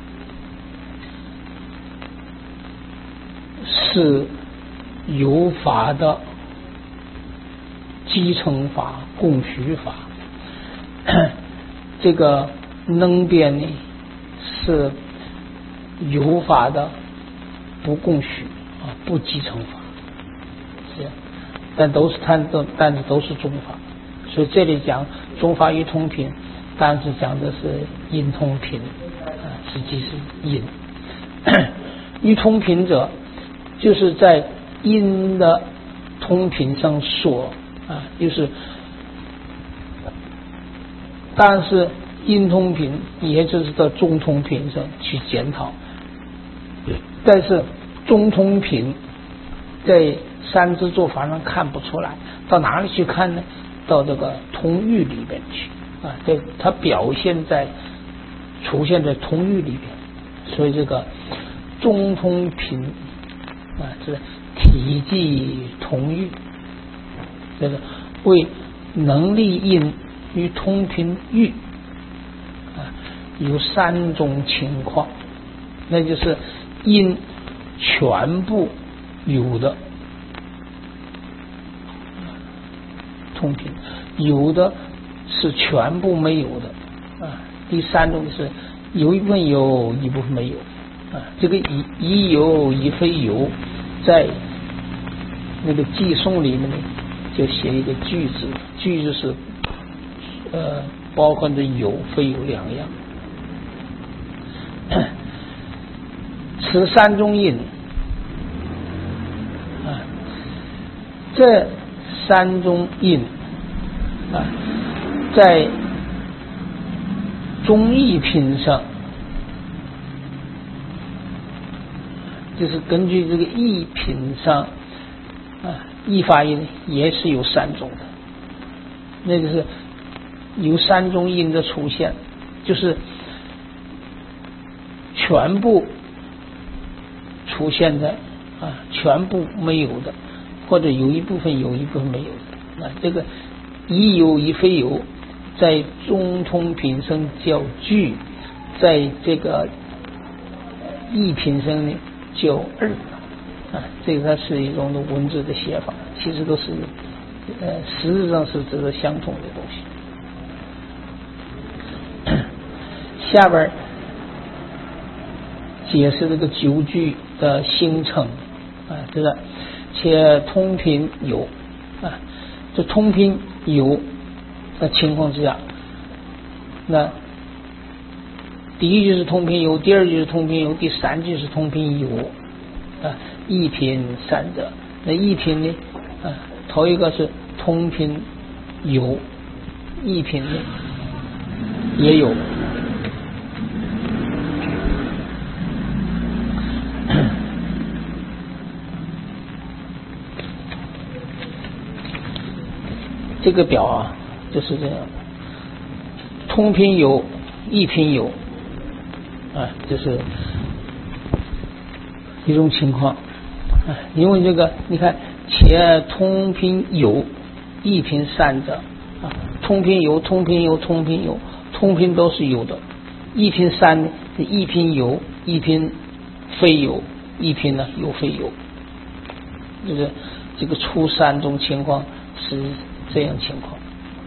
是有法的继承法、供许法，这个能变呢是有法的不供许不继承法，是，但是都是中法。所以这里讲中法与通品，当时讲的是因通品实际是因。与通品者，就是在因的通品上说就是但是因通品也就是在中通品上去检讨，但是中通品在三支做法上看不出来，到哪里去看呢？到这个通喻里边去它出现在通喻里边，所以这个中通品是体记通喻，这个为能力印与通品喻有3种情况，那就是因全部有的通品，有的是全部没有的第3种是有一部分有，一部分没有这个已有已非有，在那个寄送里面呢就写一个句子，句子是包含着有非有2样。此3种印这3种印在中义品上，就是根据这个义品上义法印也是有3种的，那就是有3种印的出现，就是全部出现在全部没有的，或者有一部分有一部分没有的这个已有已非有，在中通品上叫句，在这个义品上呢叫2这个它是一种的文字的写法，其实都是实质上是指的相同的东西。下边解释这个9句的形成这个且通品有这通品有的情况之下，那第一句是通品有，第二句是通品有，第三句是通品有一品三者。那一品呢头一个是通品有，一品呢也有。这个表就是这样，通品有，一品有这是一种情况因为这个你看，且通品有，一品三者通品有，通品有，通品有，通品都是有的。一品三呢，一品有，一品非有，一品呢有非有，就是这个出三种情况是这样情况。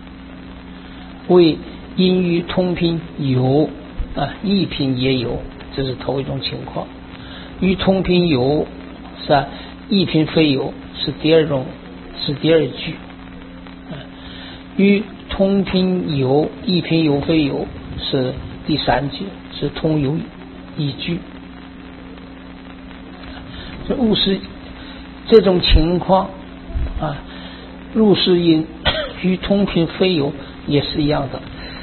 为因于通品有一品也有，这是头一种情况。与通品有是一品非有，是第二种，是第二句。与通品有，一品有非有，是第三句，是通有一句。这物是这种情况入是因与通品非有也是一样的。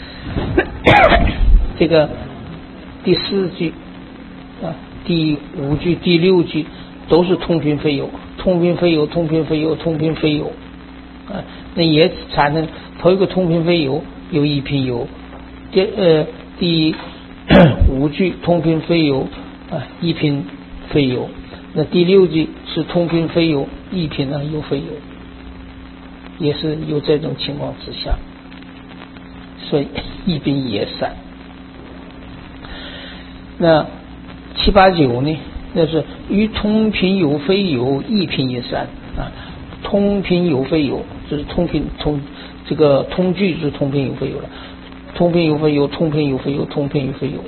这个第四句第五句第六句都是通品非有，通品非有，通品非有，通品非有那也产生头一个通品非有，有一品有。第五句通品非有一品非有。那第六句是通品非有，一品呢有非有，也是有这种情况之下，所以一品也散。那七八九呢，那是与通品有非有，一品也散通品有非有，就是通品这个通句是通品有非有了，通品有非有，通品有非有，通品有非有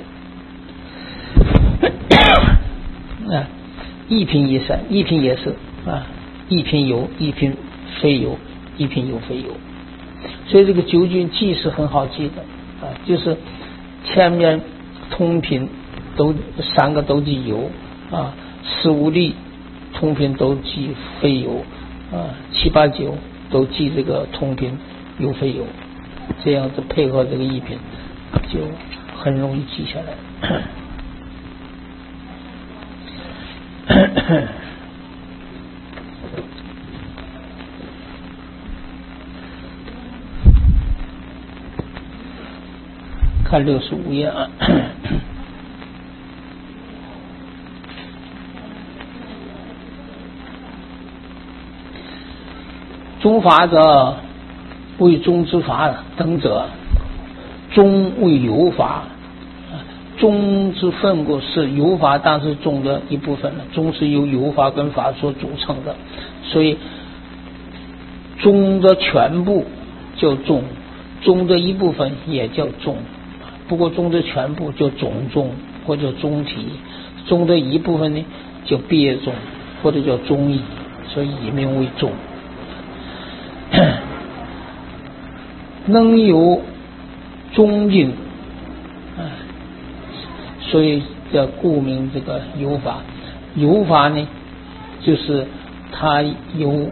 一品也散，一品也是一品有，一品非有，一品有非有。所以这个九句记是很好记的就是前面通品都三个都记有十五例通品都记非有七八九都记这个通品有非有，这样子配合这个一品就很容易记下来。看65页中法者，为中之法等者，中为有法，中之分故是有法，当是中的一部分了。中是由有法跟法所组成的，所以中的全部叫中，中的一部分也叫中。不过中的全部叫总中或者中体，中的一部分呢叫别中或者叫中义，所以以名为中。能有中因所以叫故名这个有法。有法呢就是它有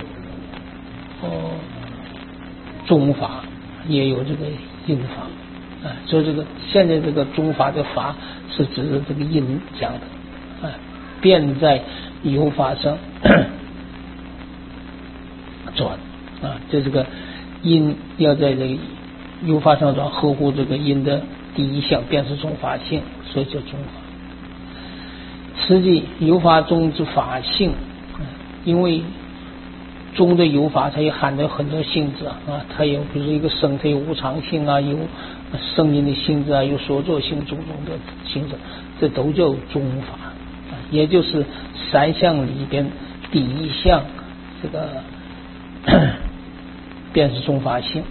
中法也有这个因法所以这个现在这个中法的法是指的这个因讲的便在有法上转就这个因要在这个有法上转，合乎这个因的第一项，便是中法性，所以叫中法。实际有法中之法性因为中的有法它也含有很多性质它有比如一个生它有无常性有声音的性质有所作性种种的性质，这都叫中法也就是三项里边第一项这个便是中法性。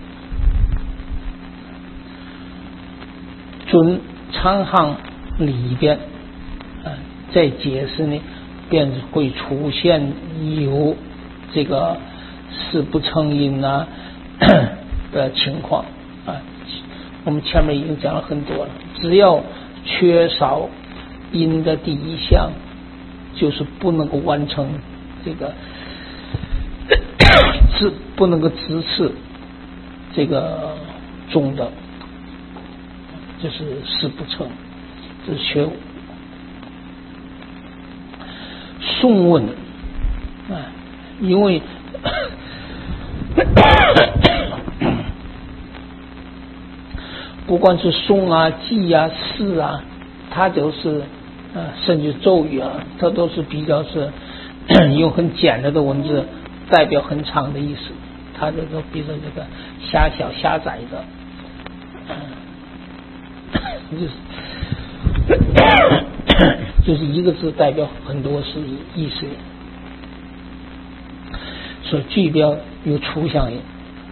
准长行里边在解释呢， 便会出现有这个事不成因啊的情况啊。我们前面已经讲了很多了，只要缺少因的第一项，就是不能够完成这个不能够支持这个中的，就是事不成，这是缺。宋问啊，因为不管是颂啊、记啊、释啊，它就是甚至咒语啊，它都是比较是用很简单的文字代表很长的意思。它这个比如说这个狭小狭窄的，就是一个字代表很多是意思，所以句标有抽象音。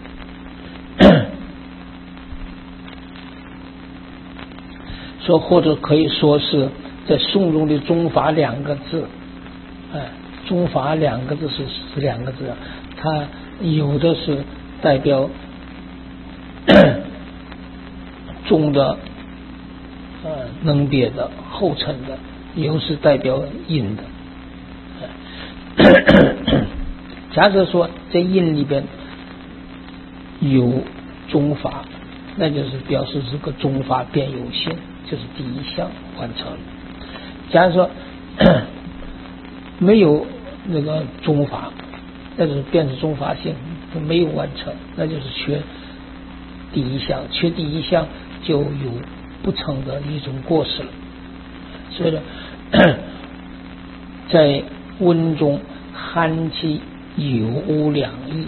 说或者可以说是在颂中的宗法两个字，宗法两个字是两个字，它有的是代表中的能别的后尘的，有是代表阴的。假设说在阴里边有宗法，那就是表示这个宗法变有性，就是第一项完成了。假如说没有那个宗法，那就是变成宗法性，没有完成，那就是缺第一项，缺第一项就有不成的一种过失了。所以呢，在文中含其有无两义，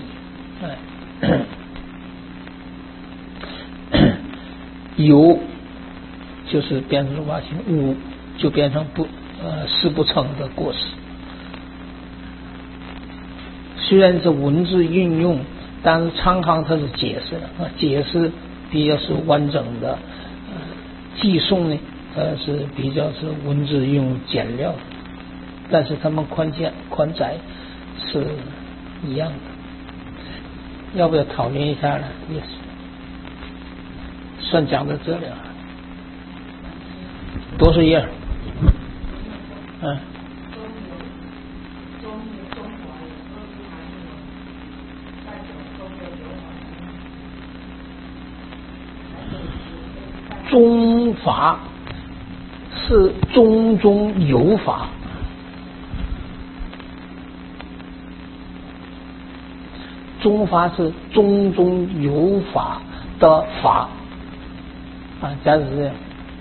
有就是变成宗法性，无就变成事不成的过失。虽然是文字运用，但是常常它是解释的，解释比较是完整的，寄送呢是比较是文字用简料的，但是它们宽窄是一样的。要不要讨论一下呢？也是算讲到这里了，多少页？宗法是宗中有法，宗法是宗中有法的法假如是这样，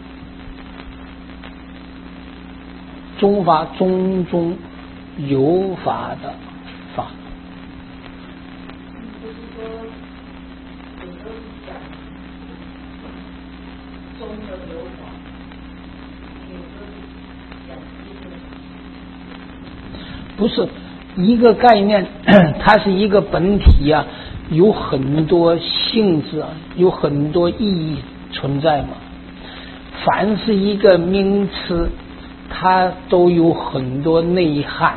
宗法宗中有法的法。不是一个概念，它是一个本体啊，有很多性质啊，有很多意义存在嘛。凡是一个名词，它都有很多内涵。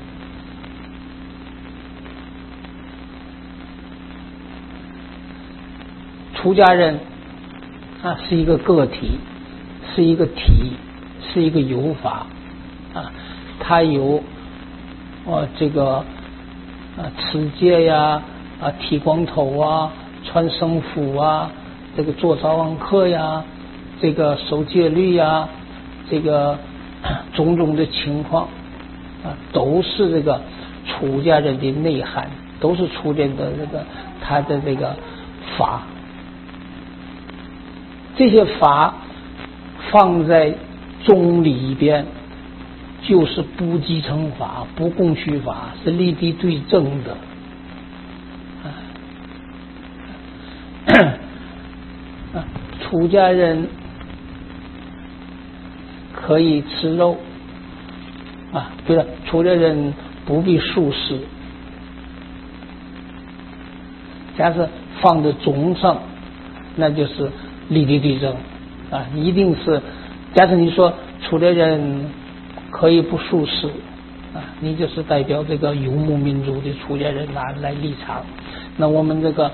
出家人是一个个体，是一个体，是一个有法它有这个持戒呀剃光头啊，穿僧服啊，这个做早晚课呀，这个守戒律呀，这个种种的情况都是这个出家人的内涵，都是出家人的这个他的这个法。这些法放在宗里边，就是不继承法、不共须法，是立地对正的。出家人可以吃肉对了，出家人不必素食。假设放在宗上，那就是立地对正一定是。假设你说出家人可以不素食， 你就是代表这个游牧民族的出家人来立场。那我们这个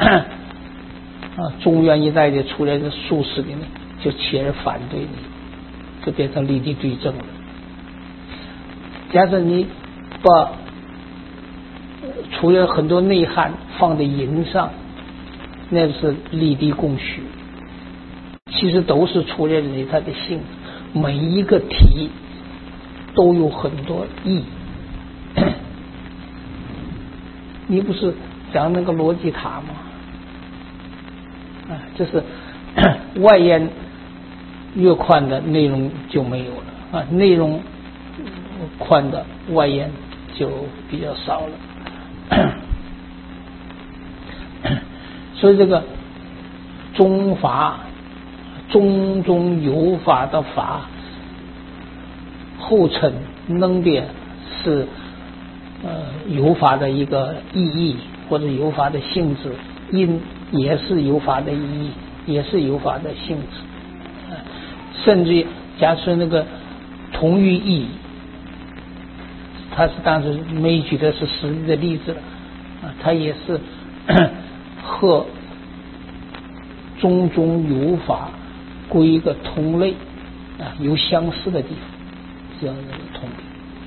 中原一带的出来的术士的呢，就起而反对你，就变成立地对正了。假设你把除了很多内涵放在淫上，那是立地共许，其实都是出家人的他的性质，每一个题都有很多义。你不是讲那个逻辑塔吗？这是外延越宽的内容就没有了内容宽的外延就比较少了。所以这个中法中中有法的法后尘能变是有法的一个意义或者有法的性质，因也是有法的意义，也是有法的性质。甚至假设那个同于义，他是当时没举的是实际的例子了他也是和中中有法归一个同类有相似的地方，这样的同类。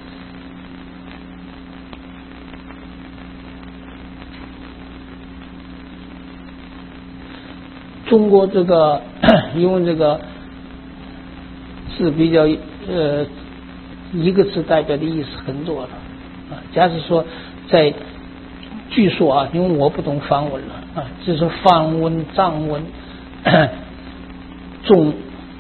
中国这个因为这个字比较一个字代表的意思很多了假使说在据说因为我不懂梵文了就是梵文藏文中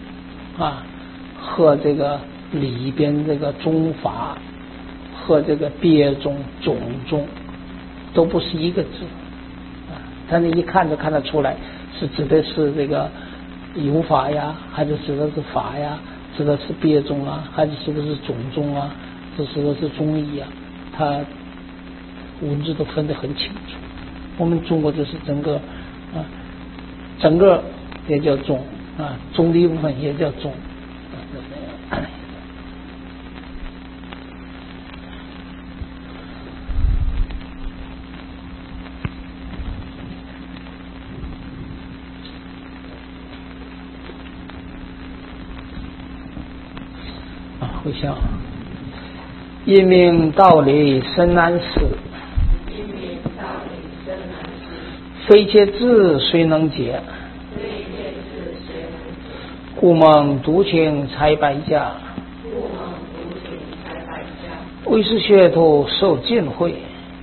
和这个里边这个中法和这个别中种中都不是一个字但是一看就看得出来是指的是这个有法呀，还是指的是法呀，指的是别中还是指的是种中这指的是中义它文字都分得很清楚。我们中国就是整个也叫中中的一部分也叫中回想因明道理深难识，非切智谁能解？故蒙独请才百家，为是学徒受尽会，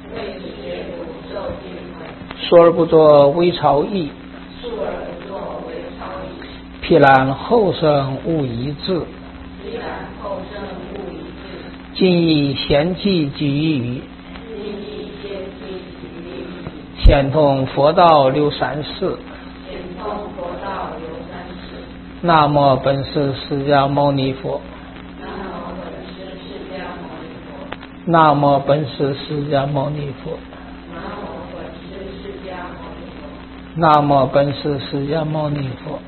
说而不作为超意，辟然后生勿一致，今以贤气举一语，显通佛道六三世。那么本师释迦牟尼佛，那么本师释迦牟尼佛，那么本师释迦牟尼佛。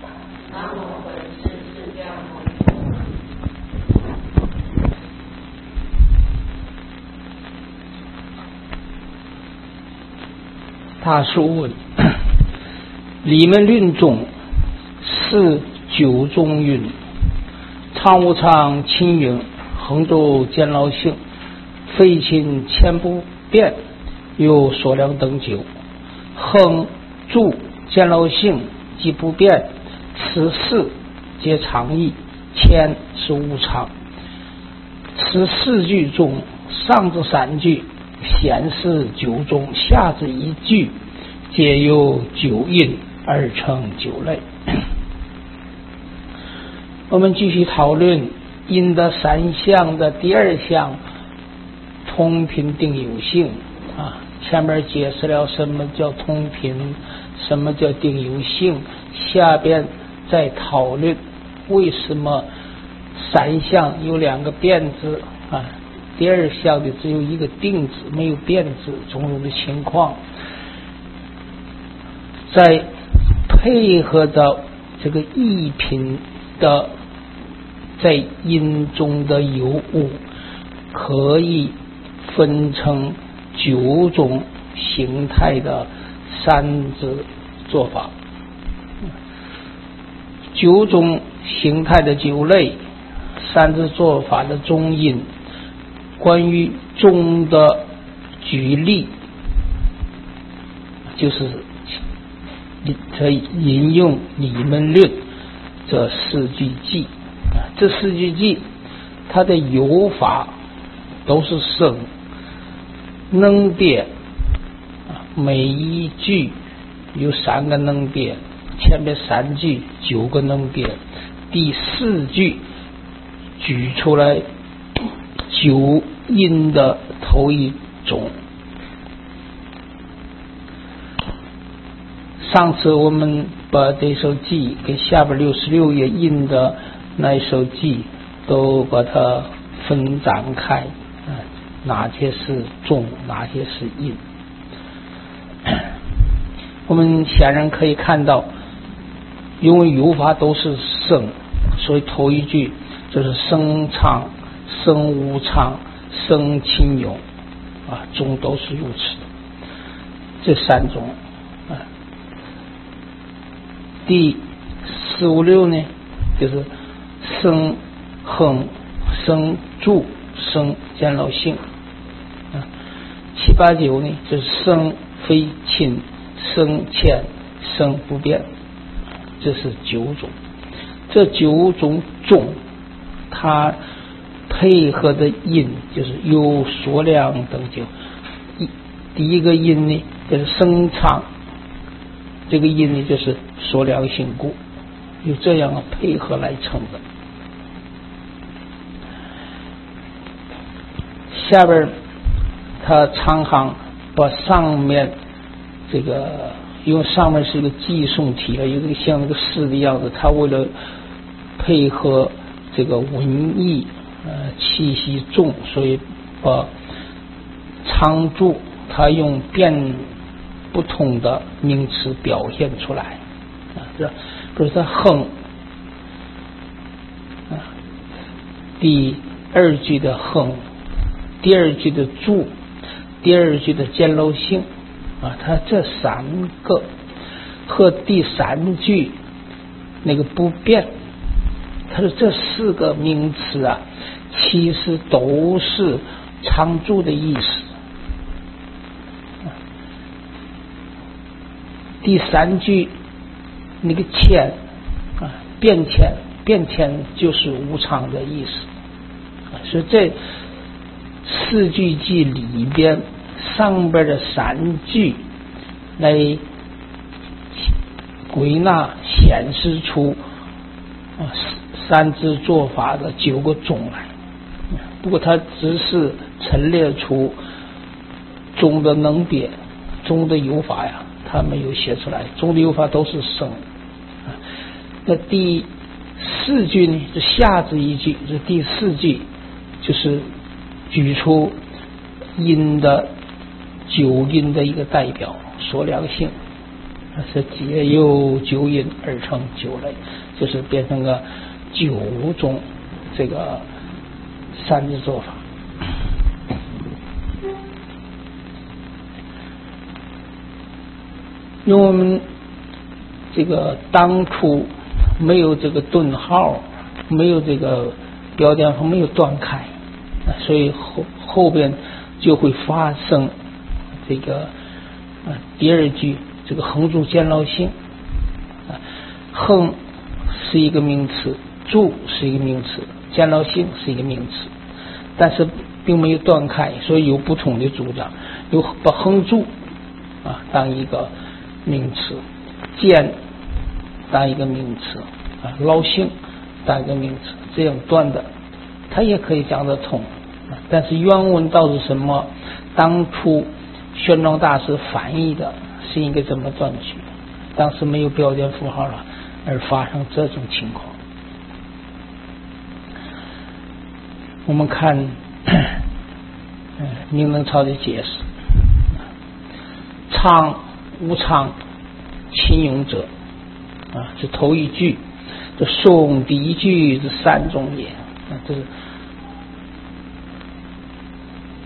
他书问里面论中是九中云，常无常亲云，横周见老性，非亲千不变，有所量等九，横住见老性即不变，此四皆常义，千是无常。此四句中，上至三句显示九中，下至一句皆有九因而成九类。我们继续讨论因的三项的第二项通品定有性前面解释了什么叫通品，什么叫定有性，下边再讨论为什么三项有两个变字第二项的只有一个定字没有变字种种的情况，在配合着这个异品的在因中的有物可以分成9种形态的三字做法。9种形态的9类三字做法的中音，关于中的举例，就是引用理门论这4句偈。这4句偈它的有法都是声，能别每一句有3个能别，前面3句9个能别，第4句举出来9音的头一种。上次我们把这首偈跟下边66页印的那一首偈都把它分展开，哪些是重，哪些是音。我们显然可以看到，因为有法都是声，所以头一句就是声唱、声无唱、声清咏中都是如此。这3种第4、5、6呢，就是声哼、声住、声渐老性7、8、9呢，就是声非亲、声欠、声不变。这是9种。这9种中，它配合的音就是有所量等9。第一个音呢，就是声唱，这个音呢就是所量性故，有这样的配合来称的。下边他常行把上面这个，因为上面是一个寄送体了，有一个像那个诗的样子，他为了配合这个文艺气息重，所以把常住他用变不同的名词表现出来比如说哼第2句的哼，第2句的住，第2句的渐漏性它这3个和第3句那个不变，它是这4个名词其实都是常住的意思。第3句那个迁变迁就是无常的意思。所以这4句偈里边上边的3句来归纳显示出三字做法的9个种来。不过它只是陈列出中的能别，中的有法它没有写出来，中的有法都是声。那第4句呢，是下字一句，这第4句就是举出音的9音的一个代表所量性，是皆由9音而成9类，就是变成个9种这个三字做法。因为我们这个当初没有这个顿号，没有这个标点符，没有断开，所以后边就会发生这个第2句这个横住渐老性。横是一个名词，住是一个名词，渐老性是一个名词，但是并没有断开，所以有不同的主张，有把横住当一个名词，渐当一个名词老性当一个名词，这样断的它也可以讲得通。但是原文到底什么，当初玄奘大师翻译的是应该这么断句，当时没有标点符号了，而发生这种情况。我们看明能超的解释，唱无唱亲咏者这头一句，这颂第1句是3种也，这是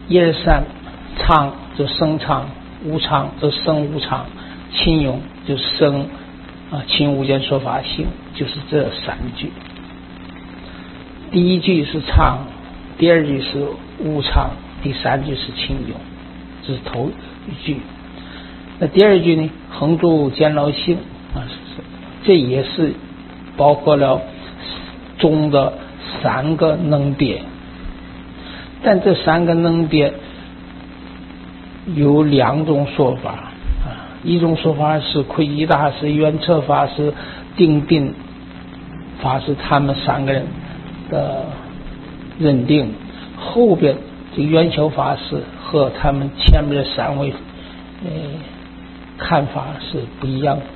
一二三，唱就声唱，无唱就声无唱，亲用就声亲无间说法性，就是这三句。第一句是唱，第二句是无唱，第三句是亲用，这是头一句。那第二句呢，恒住见老性这也是包括了中的三个能别，但这三个能别有两种说法一种说法是窥基大师、圆彻法师、定宾法师他们三个人的认定，后边这圆晓法师和他们前面的三位看法是不一样的。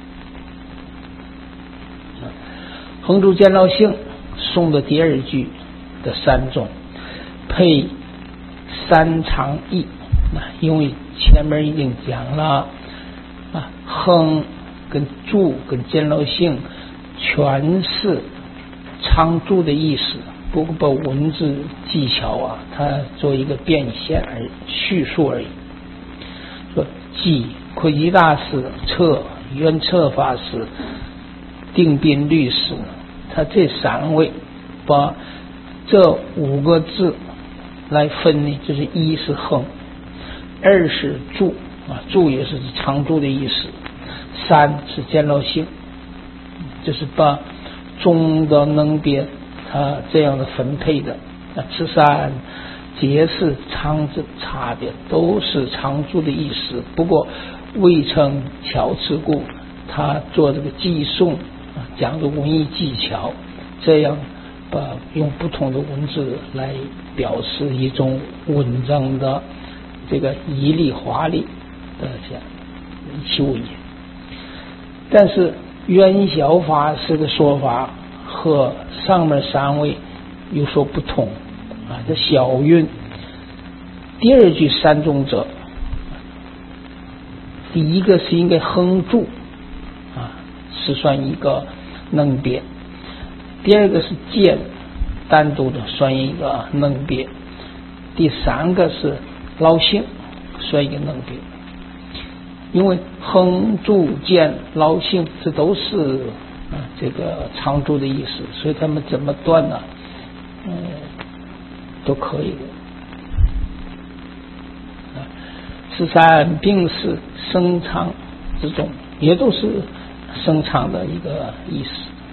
恒住见老性诵的第二句的三种配三常义，因为前面已经讲了恒跟住跟见老性全是常住的意思，不过把文字技巧它做一个变现而已，叙述而已。说即窥基大师、圆彻法师、定宾律师，他这三位把这五个字来分呢，就是一是恒，二是住住也是常住的意思，三是见老性，就是把中的能别这样的分配的。此三皆是常之差别，都是常住的意思，不过未成巧之故，他做这个寄诵讲的文艺技巧，这样用不同的文字来表示一种文章的这个绮丽华丽的这样一起文言。但是圆晓法师的说法和上面三位有所不同这小韵第二句三种者，第一个是应该恒住是算一个能别，第二个是见单独的算一个能别，第三个是老性算一个能别。因为恒住见老性这都是这个常住的意思，所以他们怎么断呢都可以的。此三并是声唱之中，也都是声唱的一个意思。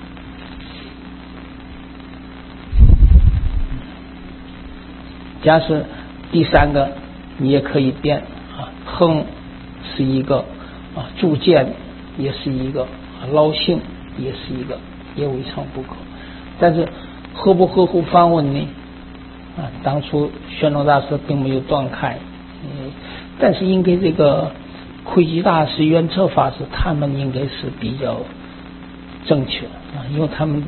假使第三个你也可以变恒是一个住见也是一个，老性也是一个，也未尝不可。但是合不合乎梵文呢当初玄奘大师并没有断开但是应该这个窥基大师、圆彻法师他们应该是比较正确因为他们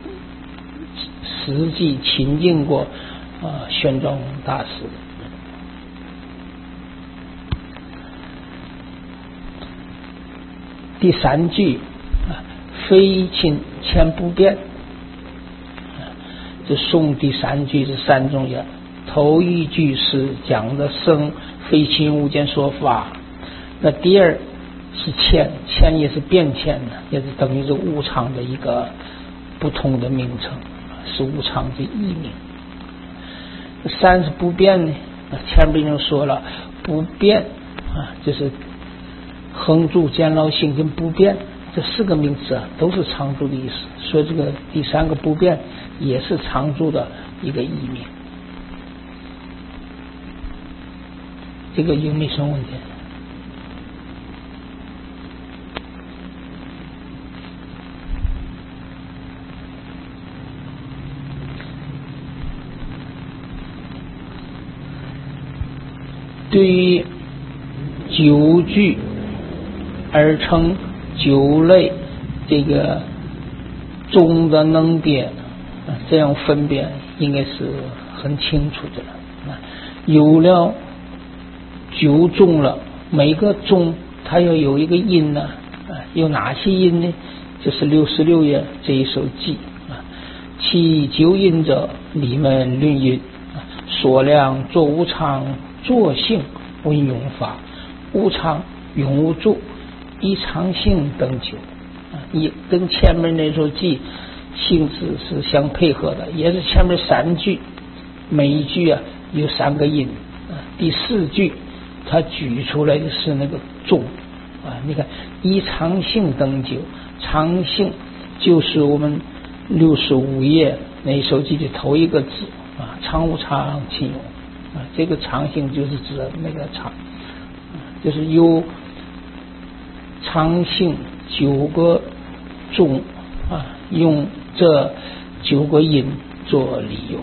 实际亲近过玄奘大师。第三句非亲前不变，这诵第三句是三种人。头一句是讲的生非亲无间说法，那第二是迁也是变迁的，也是等于是无常的一个不同的名称，是无常的异名。三是不变呢，前面就说了不变就是恒住见老性跟不变这四个名词都是常住的意思，所以这个第三个不变也是常住的一个异名。这个有没有什么问题？对于九句而成九类这个中的能别这样分别应该是很清楚的了。有了九中了，每个中它要有一个音呢有哪些音呢？就是66页这一首偈其九音者，里面论音说量作无常，作性闻用法，无常永无住，依常性等久。也跟前面那首偈性质是相配合的，也是前面3句，每一句有3个音。第4句他举出来的是那个众你看依常性等久，常性就是我们65页那首偈的头一个字常无常其用这个常性就是指那个常就是有常性9个众用这9个音做理由。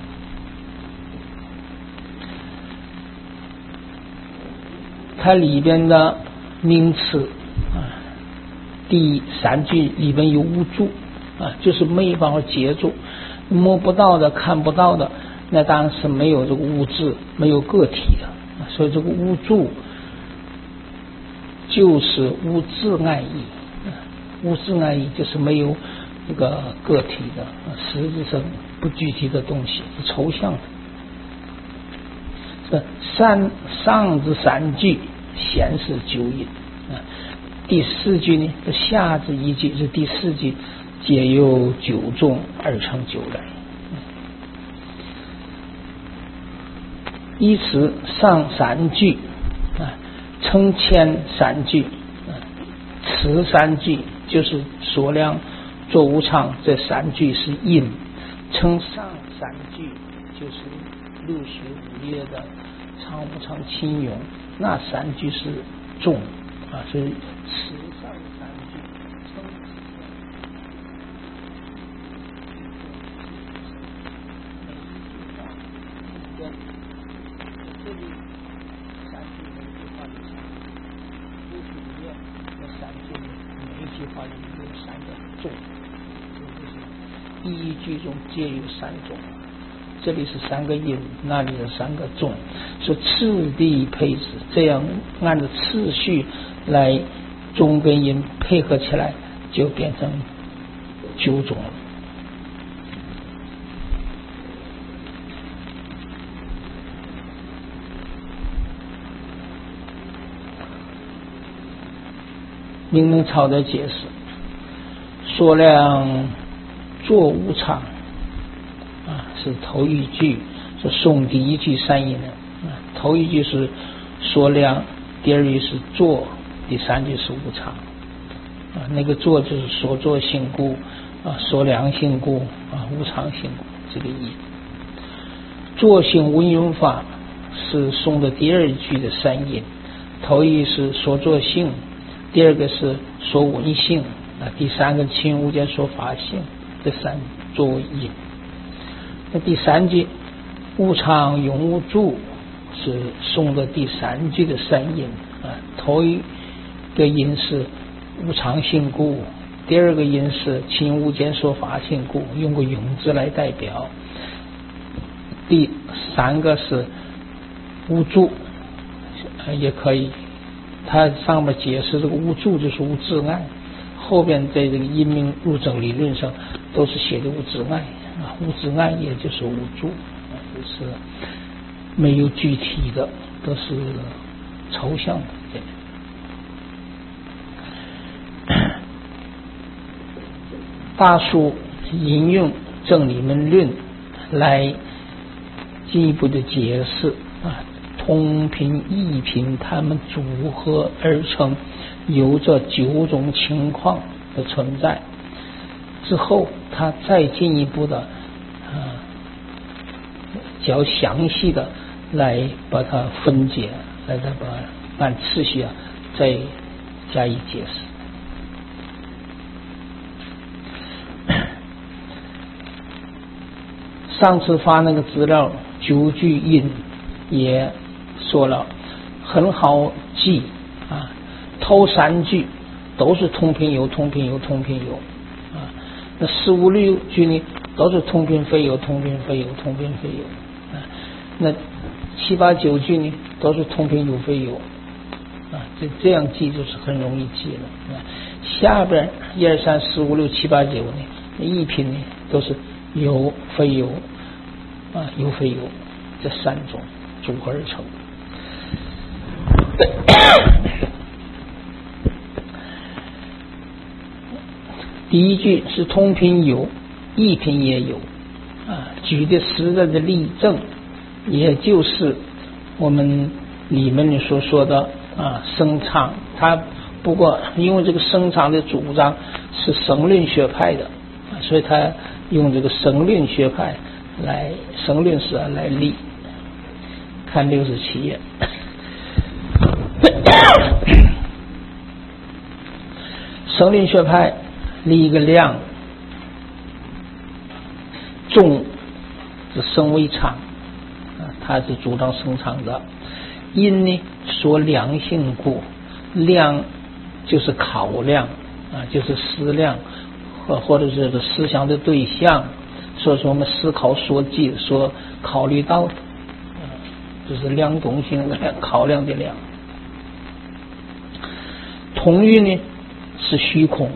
它里边的名词第3句里边有无住就是没办法接住，摸不到的看不到的，那当然是没有这个物质，没有个体的所以这个无住就是无自爱意无自爱意就是没有这个个体的，实质上不具体的东西，是抽象的。上至3句显示9音第4句呢，下至1句是第4句，皆由9众而成9来。依此上3句称前3句此3句就是说量作无常，这3句是音，称上3句就是65页的常无常亲用，那3句是众所以此上3句称这里3句每句话里65页那3句每一句话里有3个众，一句中皆有3种，这里是3个音，那里是3个众，是次第配置，这样按照次序来众跟音配合起来，就变成9种了。明能操的解释，说量作无常是头一句，是诵第1句3音的头一句是说量，第2句是作，第3句是无常那个作就是所作性故所量性故无常性故这个意。作性闻用法是诵的第2句的3音，头一是所作性，第2个是所闻性第3个亲无间所法性，这3作为音。那第3句无常永无住是诵的第3句的3音头一个音是无常性故，第2个音是亲无间所法性故，用个永字来代表，第3个是无住也可以，它上面解释这个无住就是无自爱，后边在这个因明入证理论上都是写的无自爱无自爱也就是无住就是没有具体的，都是抽象的大书引用正理门论来进一步的解释通频异频它们组合而成有着9种情况的存在之后，他再进一步的较详细的来把它分解，来把按次序再加以解释。上次发那个资料9句音也说了很好记头3句都是通频有通频有通频有那4、5、6句呢都是通频非有通频非有通频非有那7、8、9句呢都是通频有非有这样记就是很容易记了下边1、2、3、4、5、6、7、8、9呢一品呢都是有非有有非有这三种组合而成。第一句是通品有，异品也有举的实在的例证，也就是我们里面所说的升昌。他不过因为这个升昌的主张是绳论学派的，所以他用这个绳论学派来绳论史来立。看67页。绳论学派立一个量，重是升为昌他是主张升昌的。因呢说量性故，量就是考量就是思量或者是思想的对象，所以说我们思考所记所考虑到的就是量动性的量，考量的量。同域呢是虚空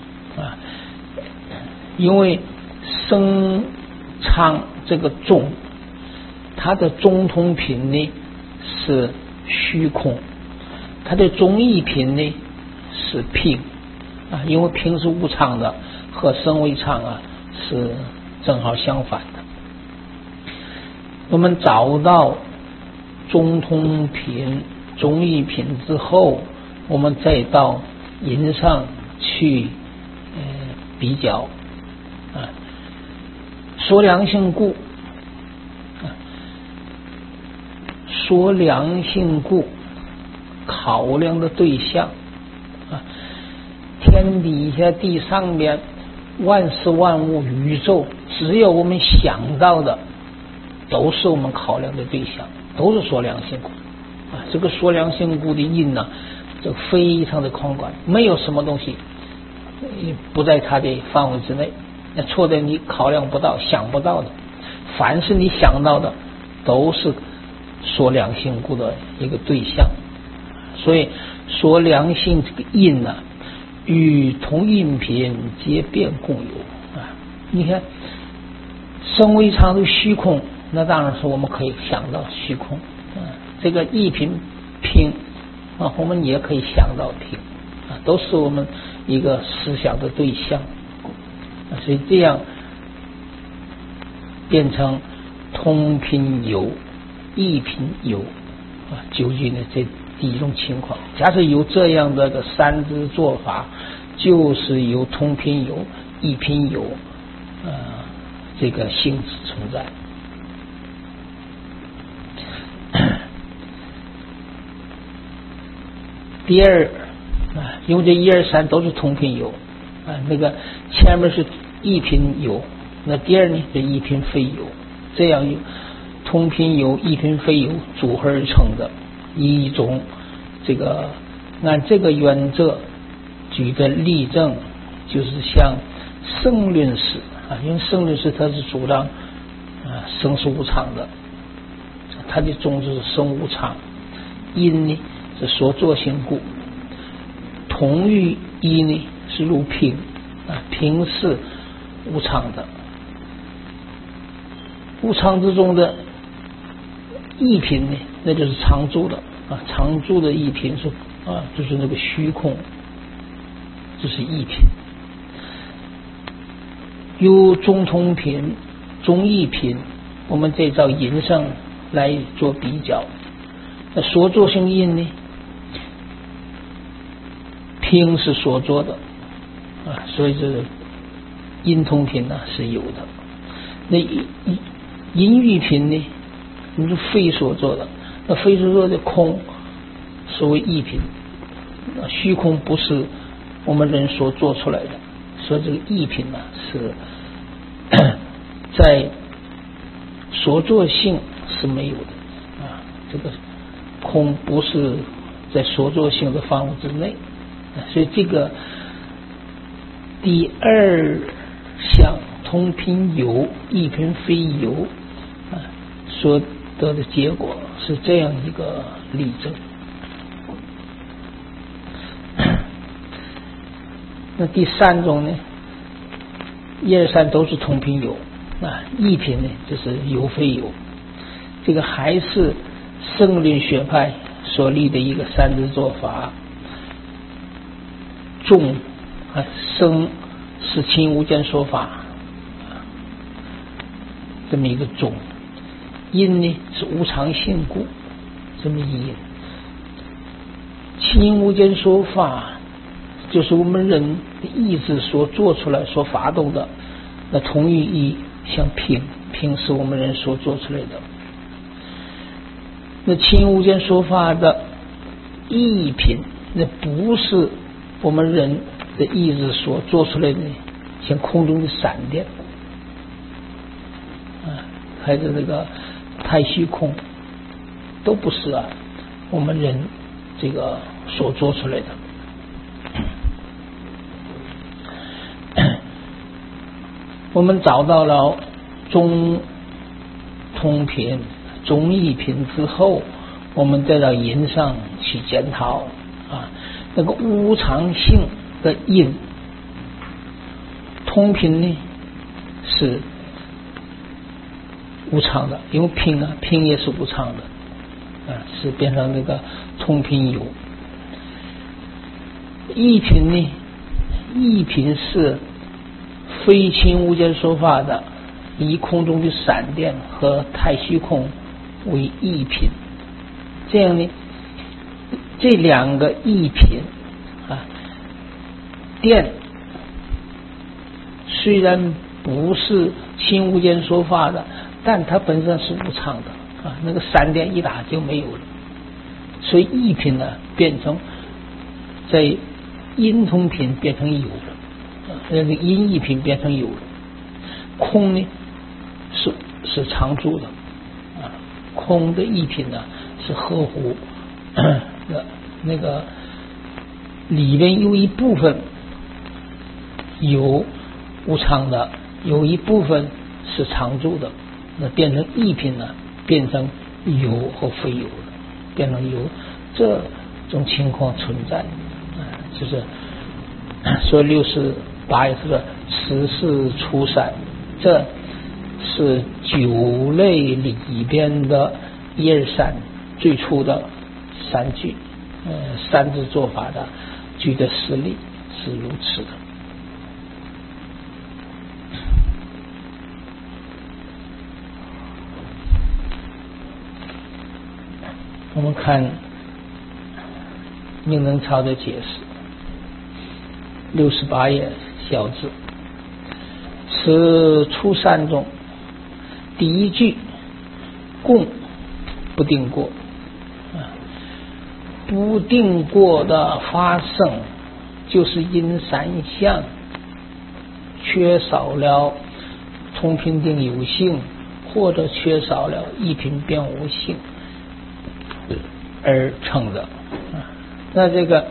因为升昌这个中，它的中通品呢是虚空，它的中异品呢是平因为平是无常的，和升为昌是正好相反的。我们找到中通品、中异品之后，我们再到因上去比较说量性故说量性故考量的对象天底下地上面万事万物宇宙，只有我们想到的都是我们考量的对象，都是说量性故这个说量性故的因呢，这非常的宽广，没有什么东西不在它的范围之内，错在你考量不到想不到的，凡是你想到的都是说量性故的一个对象。所以说量性这个因呢，与同因品皆变共有你看升为昌的虚空，那当然是我们可以想到虚空这个异品平我们也可以想到平都是我们一个思想的对象所以这样变成通品有，异品有究竟呢这第一种情况。假设有这样的三支做法，就是有通品有，异品有这个性质存在。第二因为这1、2、3都是通品有那个前面是异品有，那第二呢是异品非有，这样有通品有、异品非有组合而成的一种这个按这个原则举的例证，就是像圣论史因为圣论史它是主张生是无常的，它的宗旨是生无常，因呢是所作性故，同于一呢是入平平是无常的，无常之中的异品呢，那就是常住的常住的异品是就是那个虚空，这是异品。有中通品、中异品，我们再照因上来做比较。那所作性因呢，平是所作的所以这个因通品呢是有的。那因喻品呢，你是非所作的，那非所作的空所谓异品，虚空不是我们人所做出来的，所以这个异品呢是在所作性是没有的这个空不是在所作性的范围之内，所以这个第二项通品有，异品非有所得的结果是这样一个例证。那第三种呢，1、2、3都是通品有异品呢就是有非有， 这个还是圣论学派所立的一个三支做法，众生是亲无间说法，这么一个种，因呢是无常性故，这么一因。亲无间说法就是我们人的意志所做出来所发动的，那同于一相平是我们人所做出来的。那亲无间说法的异品，那不是我们人的意志所做出来的，像空中的闪电还有这个太虚空，都不是我们人这个所做出来的。我们找到了中通品、中异品之后，我们再到因上去检讨那个无常性的因。通品呢是无常的，因为品也是无常的是变成那个通品有。异品呢，异品是非亲无间说法的，以空中的闪电和太虚空为异品。这样呢，这两个异品电虽然不是亲无间说法的，但它本身是无常的那个闪电一打就没有了，所以异品呢变成在因通品变成有了，那个因异品变成有了。空呢是常住的空的异品呢是合乎那个里面有一部分有无常的，有一部分是常住的，那变成异品呢变成有和非有的，变成有，这种情况存在就是说68也是说十事出散，这是九类里边的一二三最初的三句三支做法的举的实例是如此的。我们看命能操的解释，68页小字，此初三中第一句共不定过，不定过的发生就是因三相缺少了通品定有性，或者缺少了异品变无性而成的。那这个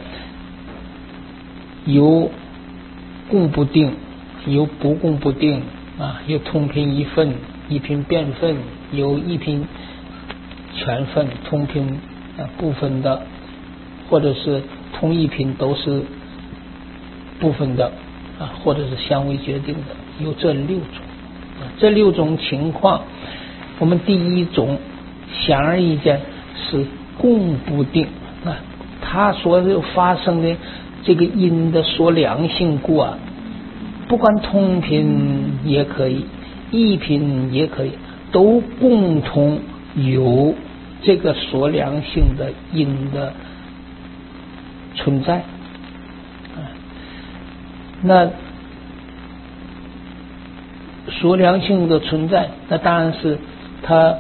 有共不定，有不共不定有通品一分、异品变分，有异品全分、通品部分的，或者是同异品都是部分的或者是相为决定的，有这6种。这6种情况，我们第一种显而易见是共不定它所发生的这个因的所量性故不管通品也可以，异品也可以，都共同有这个所量性的因的存在。那所量性的存在，那当然是它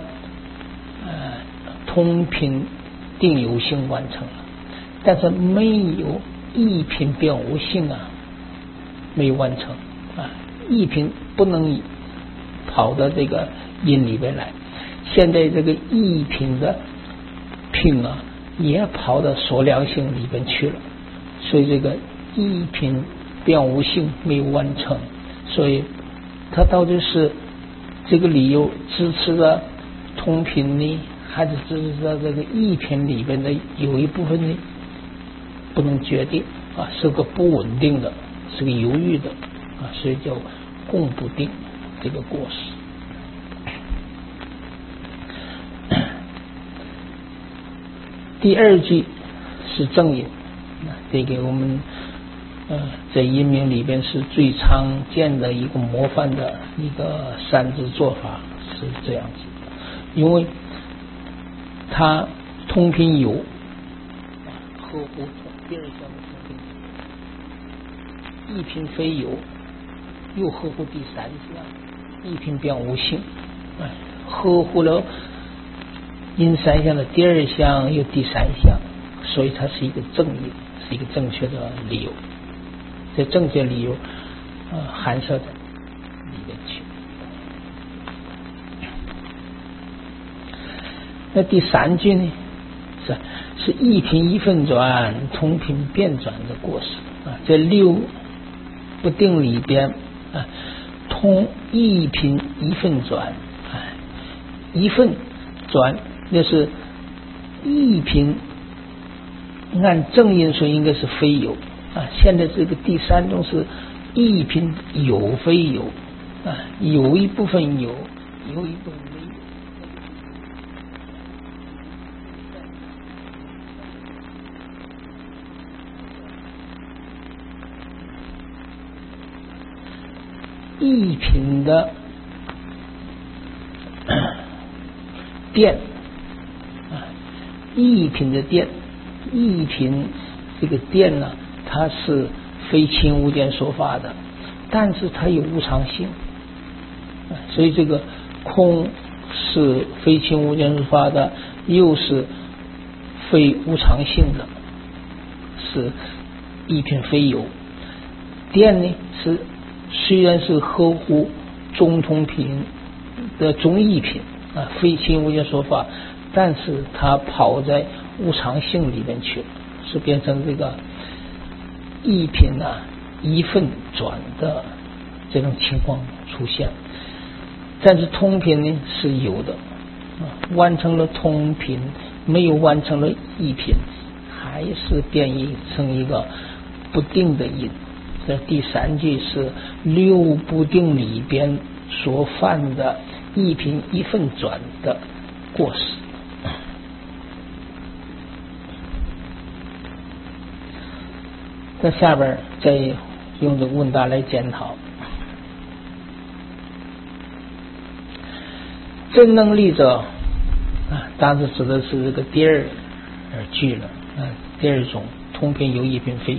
通品定有性完成了，但是没有异品变无性没有完成异品不能跑到这个因里边来，现在这个异品的品也跑到所量性里边去了，所以这个异品变无性没有完成，所以它到底是这个理由支持的通品呢，还是支持的这个异品里边的有一部分呢？不能决定是个不稳定的，是个犹豫的所以叫共不定这个过失。 第二句是正音，这个我们在音名里边是最常见的一个模范的一个三字做法是这样子的，因为它通品有合乎第二项的通品，一品非有，又合乎第三项，一品变无性，合乎了音三项的第二项又第三项，所以它是一个正音，是一个正确的理由。这正确理由含摄在里面去。那第三句呢是一品一分转，通品变转的过失这六不定里边通一品一分转一分转那是一品，按正音说应该是非有现在这个第三种是一品有非有有一部分有，有一部分没有。一品的电一品的电，一品这个电呢，它是非亲无间说法的，但是它有无常性，所以这个空是非亲无间说法的，又是非无常性的，是一品非有。电呢是虽然是合乎中通品的中一品非亲无间说法，但是它跑在无常性里面去了，是变成这个一品一分转的这种情况出现。但是通品呢是有的完成了通品，没有完成了一品，还是变异成一个不定的音。这第三句是六不定里边所犯的一品一分转的过失。在下边再用这个问答来检讨。真能力者当时指的是这个第二句了第二种通品有一品非有。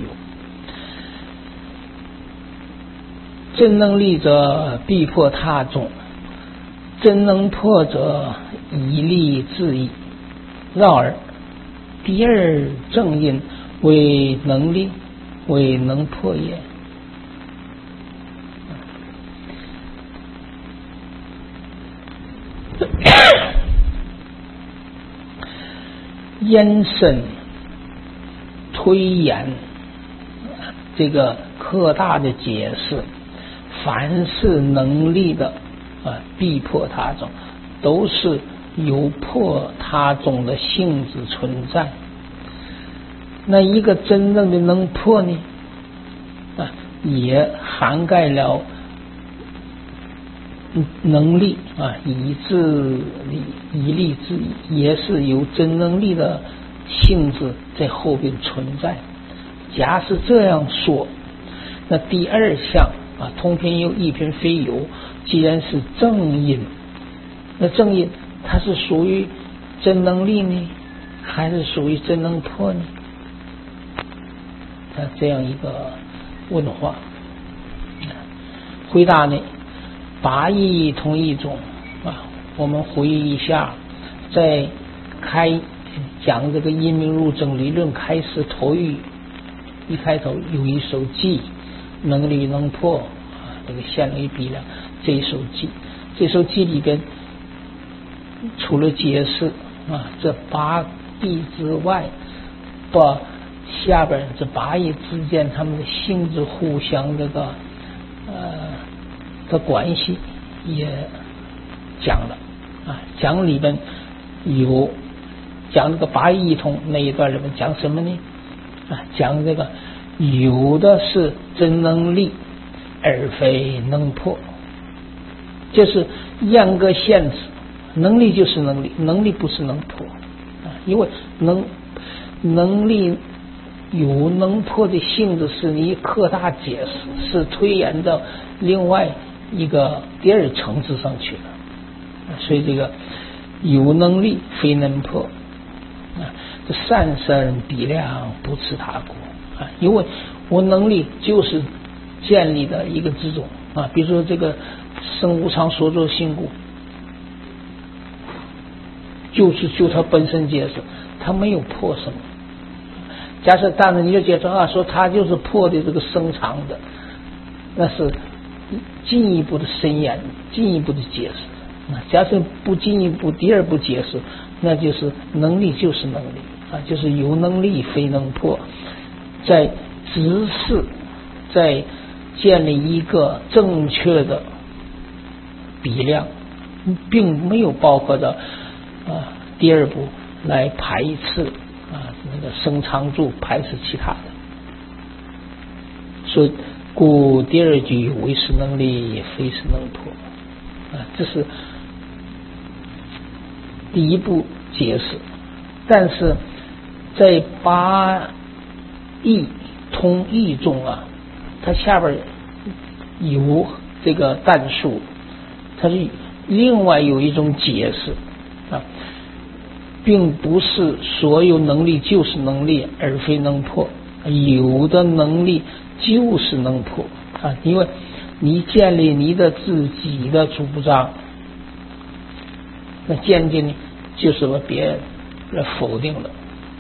真能力者必破他众，真能破者以利自益。绕而第二正音为能力，为能破也。延伸推演这个扩大的解释，凡是能力的必破他种，都是有破他种的性质存在。那一个真正的能破呢也涵盖了能力以自利，以利自益，也是有真能力的性质在后边存在。假使这样说，那第二项通品有一品非有，既然是正音，那正音它是属于真能力呢，还是属于真能破呢？这样一个问话，回答呢八义同一种我们回忆一下，在讲这个因明入正理论开始头一开头有一首偈，能力能破这个显为比量，这一首偈，这首偈里边除了解释这八义之外，把下边这八义之间他们的性质互相这个的关系也讲了讲里边有讲这个八义一通那一段里面讲什么呢讲这个有的是真能力而非能破，就是严格限制，能力就是能力，能力不是能破因为能力有能破的性质是你扩大解释，是推演到另外一个第二层次上去了。所以这个有能力非能破这善生比量不持他国因为我能力就是建立的一个之种比如说这个生无常所作性故，就它本身解释，它没有破什么。假设当然你就解释说它就是破的这个生常的，那是进一步的深研，进一步的解释。假设不进一步第二步解释，那就是能力就是能力就是有能力非能破，在直视，在建立一个正确的比量，并没有包括的第二步来排斥那个生常住，排斥其他的。所以故第二句为是能力非是能破这是第一步解释。但是在八义通义中它下边有这个但数，它是另外有一种解释并不是所有能力就是能力而非能破，有的能力就是能破因为你建立你的自己的主张，那渐渐就是把别人否定了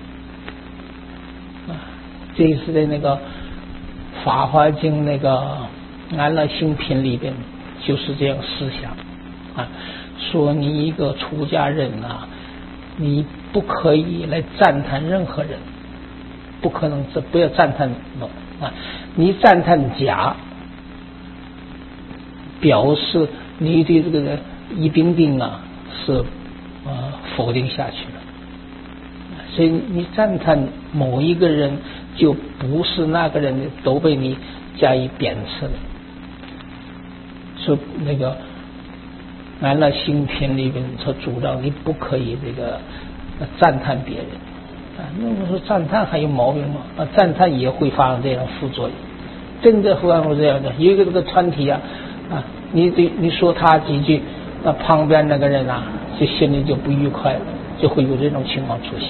这是在那个法华经那个安乐行品里边就是这样思想说你一个出家人你不可以来赞叹任何人，不可能不要赞叹你赞叹假，表示你对这个人一丁丁是否定下去了。所以你赞叹某一个人，就不是那个人都被你加以贬斥了。说那个安乐行品里边他主张你不可以这个赞叹别人那么说赞叹还有毛病吗？赞叹也会发生这样副作用，真的会发生这样的。有一个这个团体你说他几句，那旁边那个人就心里就不愉快了，就会有这种情况出现。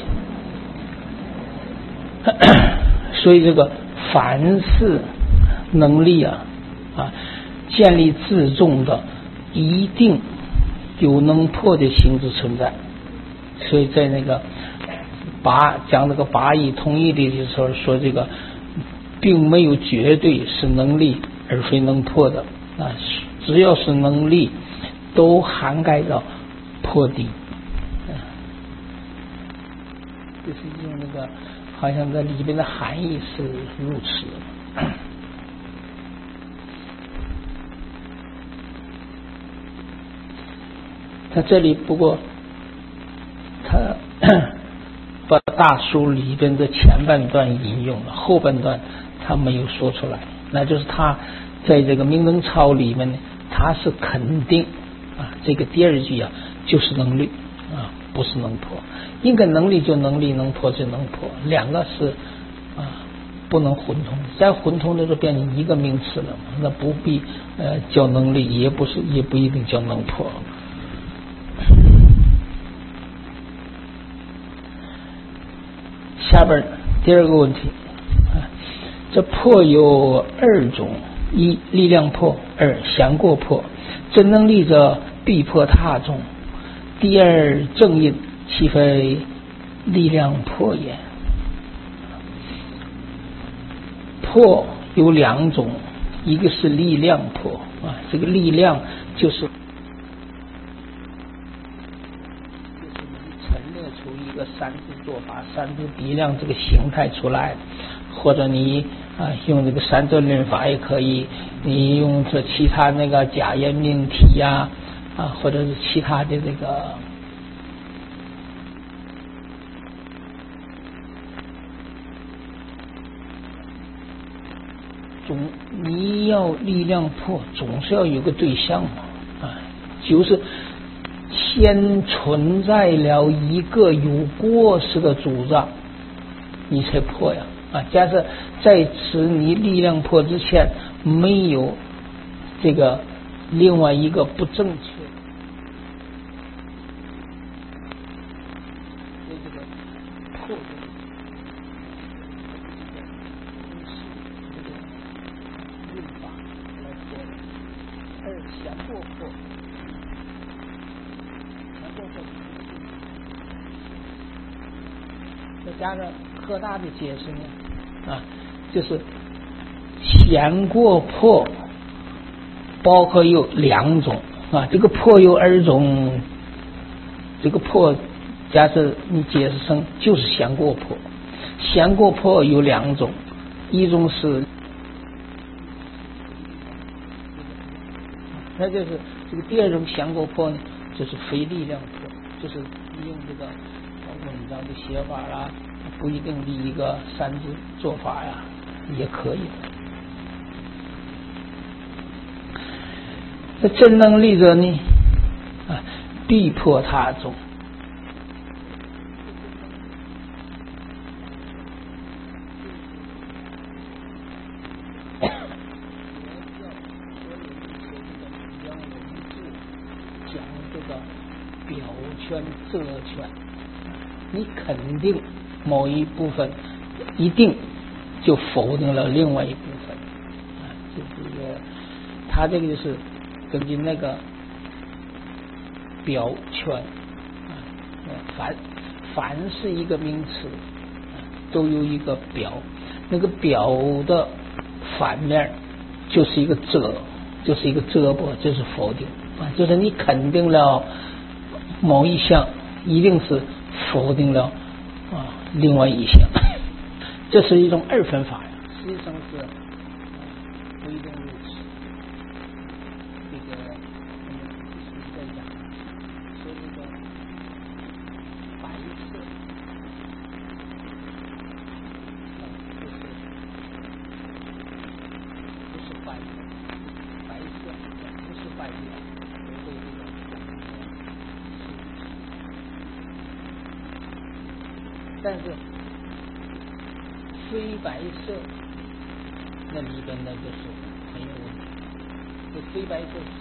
所以这个凡是能力建立自重的，一定有能破的性质存在。所以在那个讲那个八义通义的时候说，这个并没有绝对是能力而非能破的只要是能力都涵盖到破敌就是用那个好像这里边的含义是如此他这里不过他把大书里边的前半段引用了，后半段他没有说出来，那就是他在这个明能操里面呢，他是肯定这个第二句就是能力不是能破，应该能力就能力，能破就能破，两个是不能混同，再混同的就变成一个名词了，那不必叫能力，也不一定叫能破。下边第二个问题这破有二种，一力量破，二详过破。真能力者必破他众，第二正因，其非力量破也。破有两种，一个是力量破这个力量就是陈列出一个三字做法、三字比量这个形态出来，或者你用这个三则论法也可以，你用这其他那个假言命题或者是其他的这个你要力量破，总是要有个对象就是先存在了一个有过失的主张， 你才破呀假设在此你力量破之前没有这个另外一个不正确，所以这个破运法来破的，而降过破，再加上科大的解释呢就是降过破包括有2种这个破有2种，这个破假设你解释成就是降过破，降过破有2种，一种是那就是这个第2种降过破呢，就是非力量破，就是利用这个文章的写法啦，不一定立一个3字做法呀，也可以的。那真能力者呢必破他中，讲这个表圈遮圈，你肯定某一部分，一定就否定了另外一部分这个他这个就是根据那个表圈凡是一个名词都有一个表，那个表的反面就是一个遮，就是一个遮驳，就是否定就是你肯定了某一项，一定是否定了另外一项，这是一种2分法呀，实际上是不一定如此。这个在讲说这个白色不是白色，白色不是白色，但是非白色那里边呢就是很有问题，这非白色是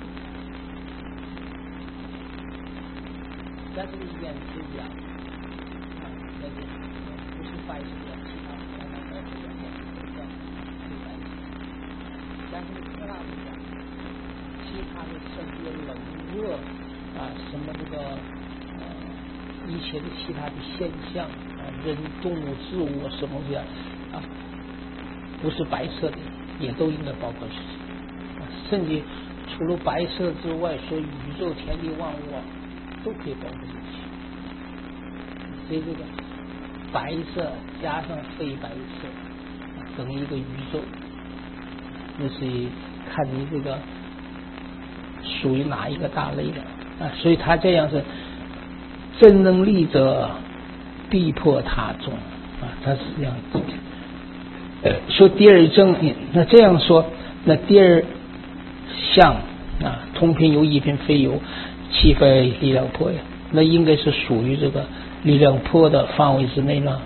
但是颜色一样那就不是白色的其他白色的非白色，但是其他的其他的甚至冷热什么这个一切的其他的现象人动物植物什么的不是白色的也都应该包括进去甚至除了白色之外，说宇宙天地万物都可以包括进去。所以这个白色加上非白色等于一个宇宙，那是看你这个属于哪一个大类的所以他这样是真能力者必破他中他是这样子说第2正那这样说，那第2项通品有一品非有，岂非力量破呀？那应该是属于这个力量破的范围之内呢。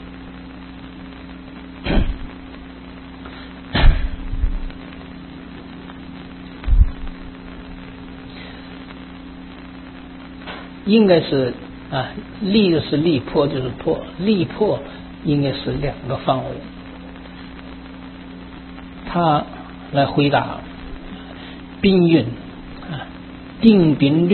应该是力的是力，破就是破，力破应该是2个范围。他来回答宾云定宾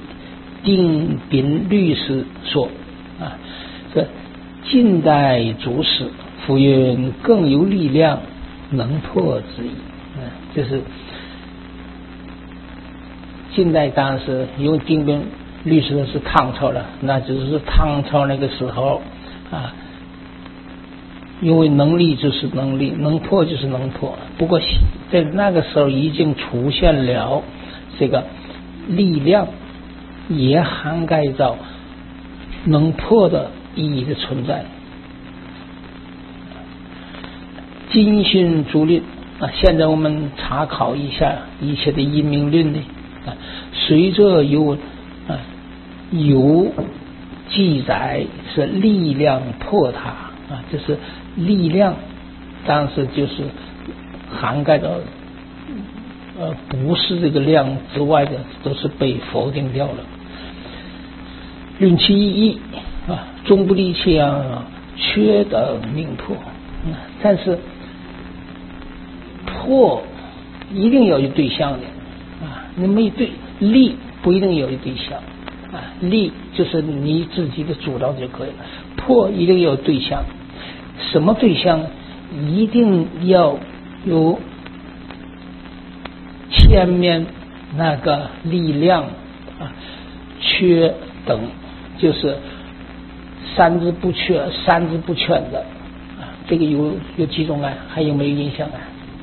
律师说这近代祖师夫云更有力量能破之意就是近代当然是因为定宾律师的是唐朝了，那只是唐朝那个时候因为能力就是能力，能破就是能破。不过在那个时候已经出现了这个力量也涵盖到能破的意义的存在。今训诸论现在我们查考一下一切的因明论呢随着有记载是力量破它啊，这是力量，当时就是涵盖到不是这个量之外的，都是被否定掉了。论其意义啊，终不离其缺的命破。但是破一定要有对象的啊，你没对力不一定有对象啊，力就是你自己的主张就可以了，破一定要有对象。什么对象？一定要有前面那个力量啊，缺等，就是三之不缺，三之不全的啊，这个有几种啊？还有没有印象啊？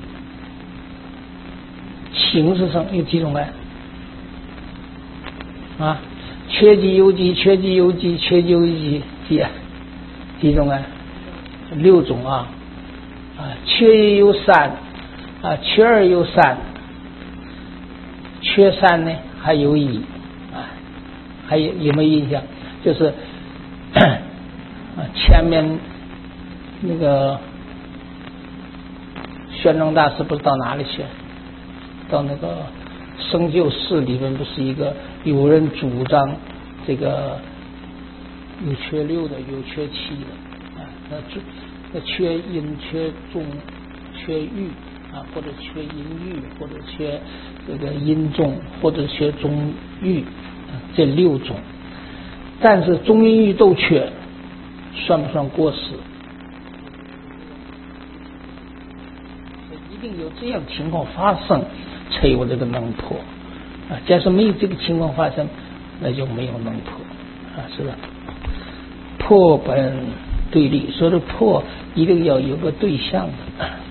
形式上有几种啊？啊，缺几有几，缺几有几，缺几有几，几种啊？6种啊，缺一有三啊，缺二有三，缺三呢还有一啊，还有没有印象？就是前面那个玄奘大师不是到哪里去？到那个生就寺里面，不是一个有人主张这个有缺6的，有缺7的啊，那缺阴、缺中、缺玉啊，或者缺阴玉，或者缺这个阴中，或者缺中玉，这6种。但是中阴玉都缺，算不算过失？一定有这样情况发生，才有这个能破啊。假设没有这个情况发生，那就没有能破啊，是吧？破本对立，所以破一定要有个对象的。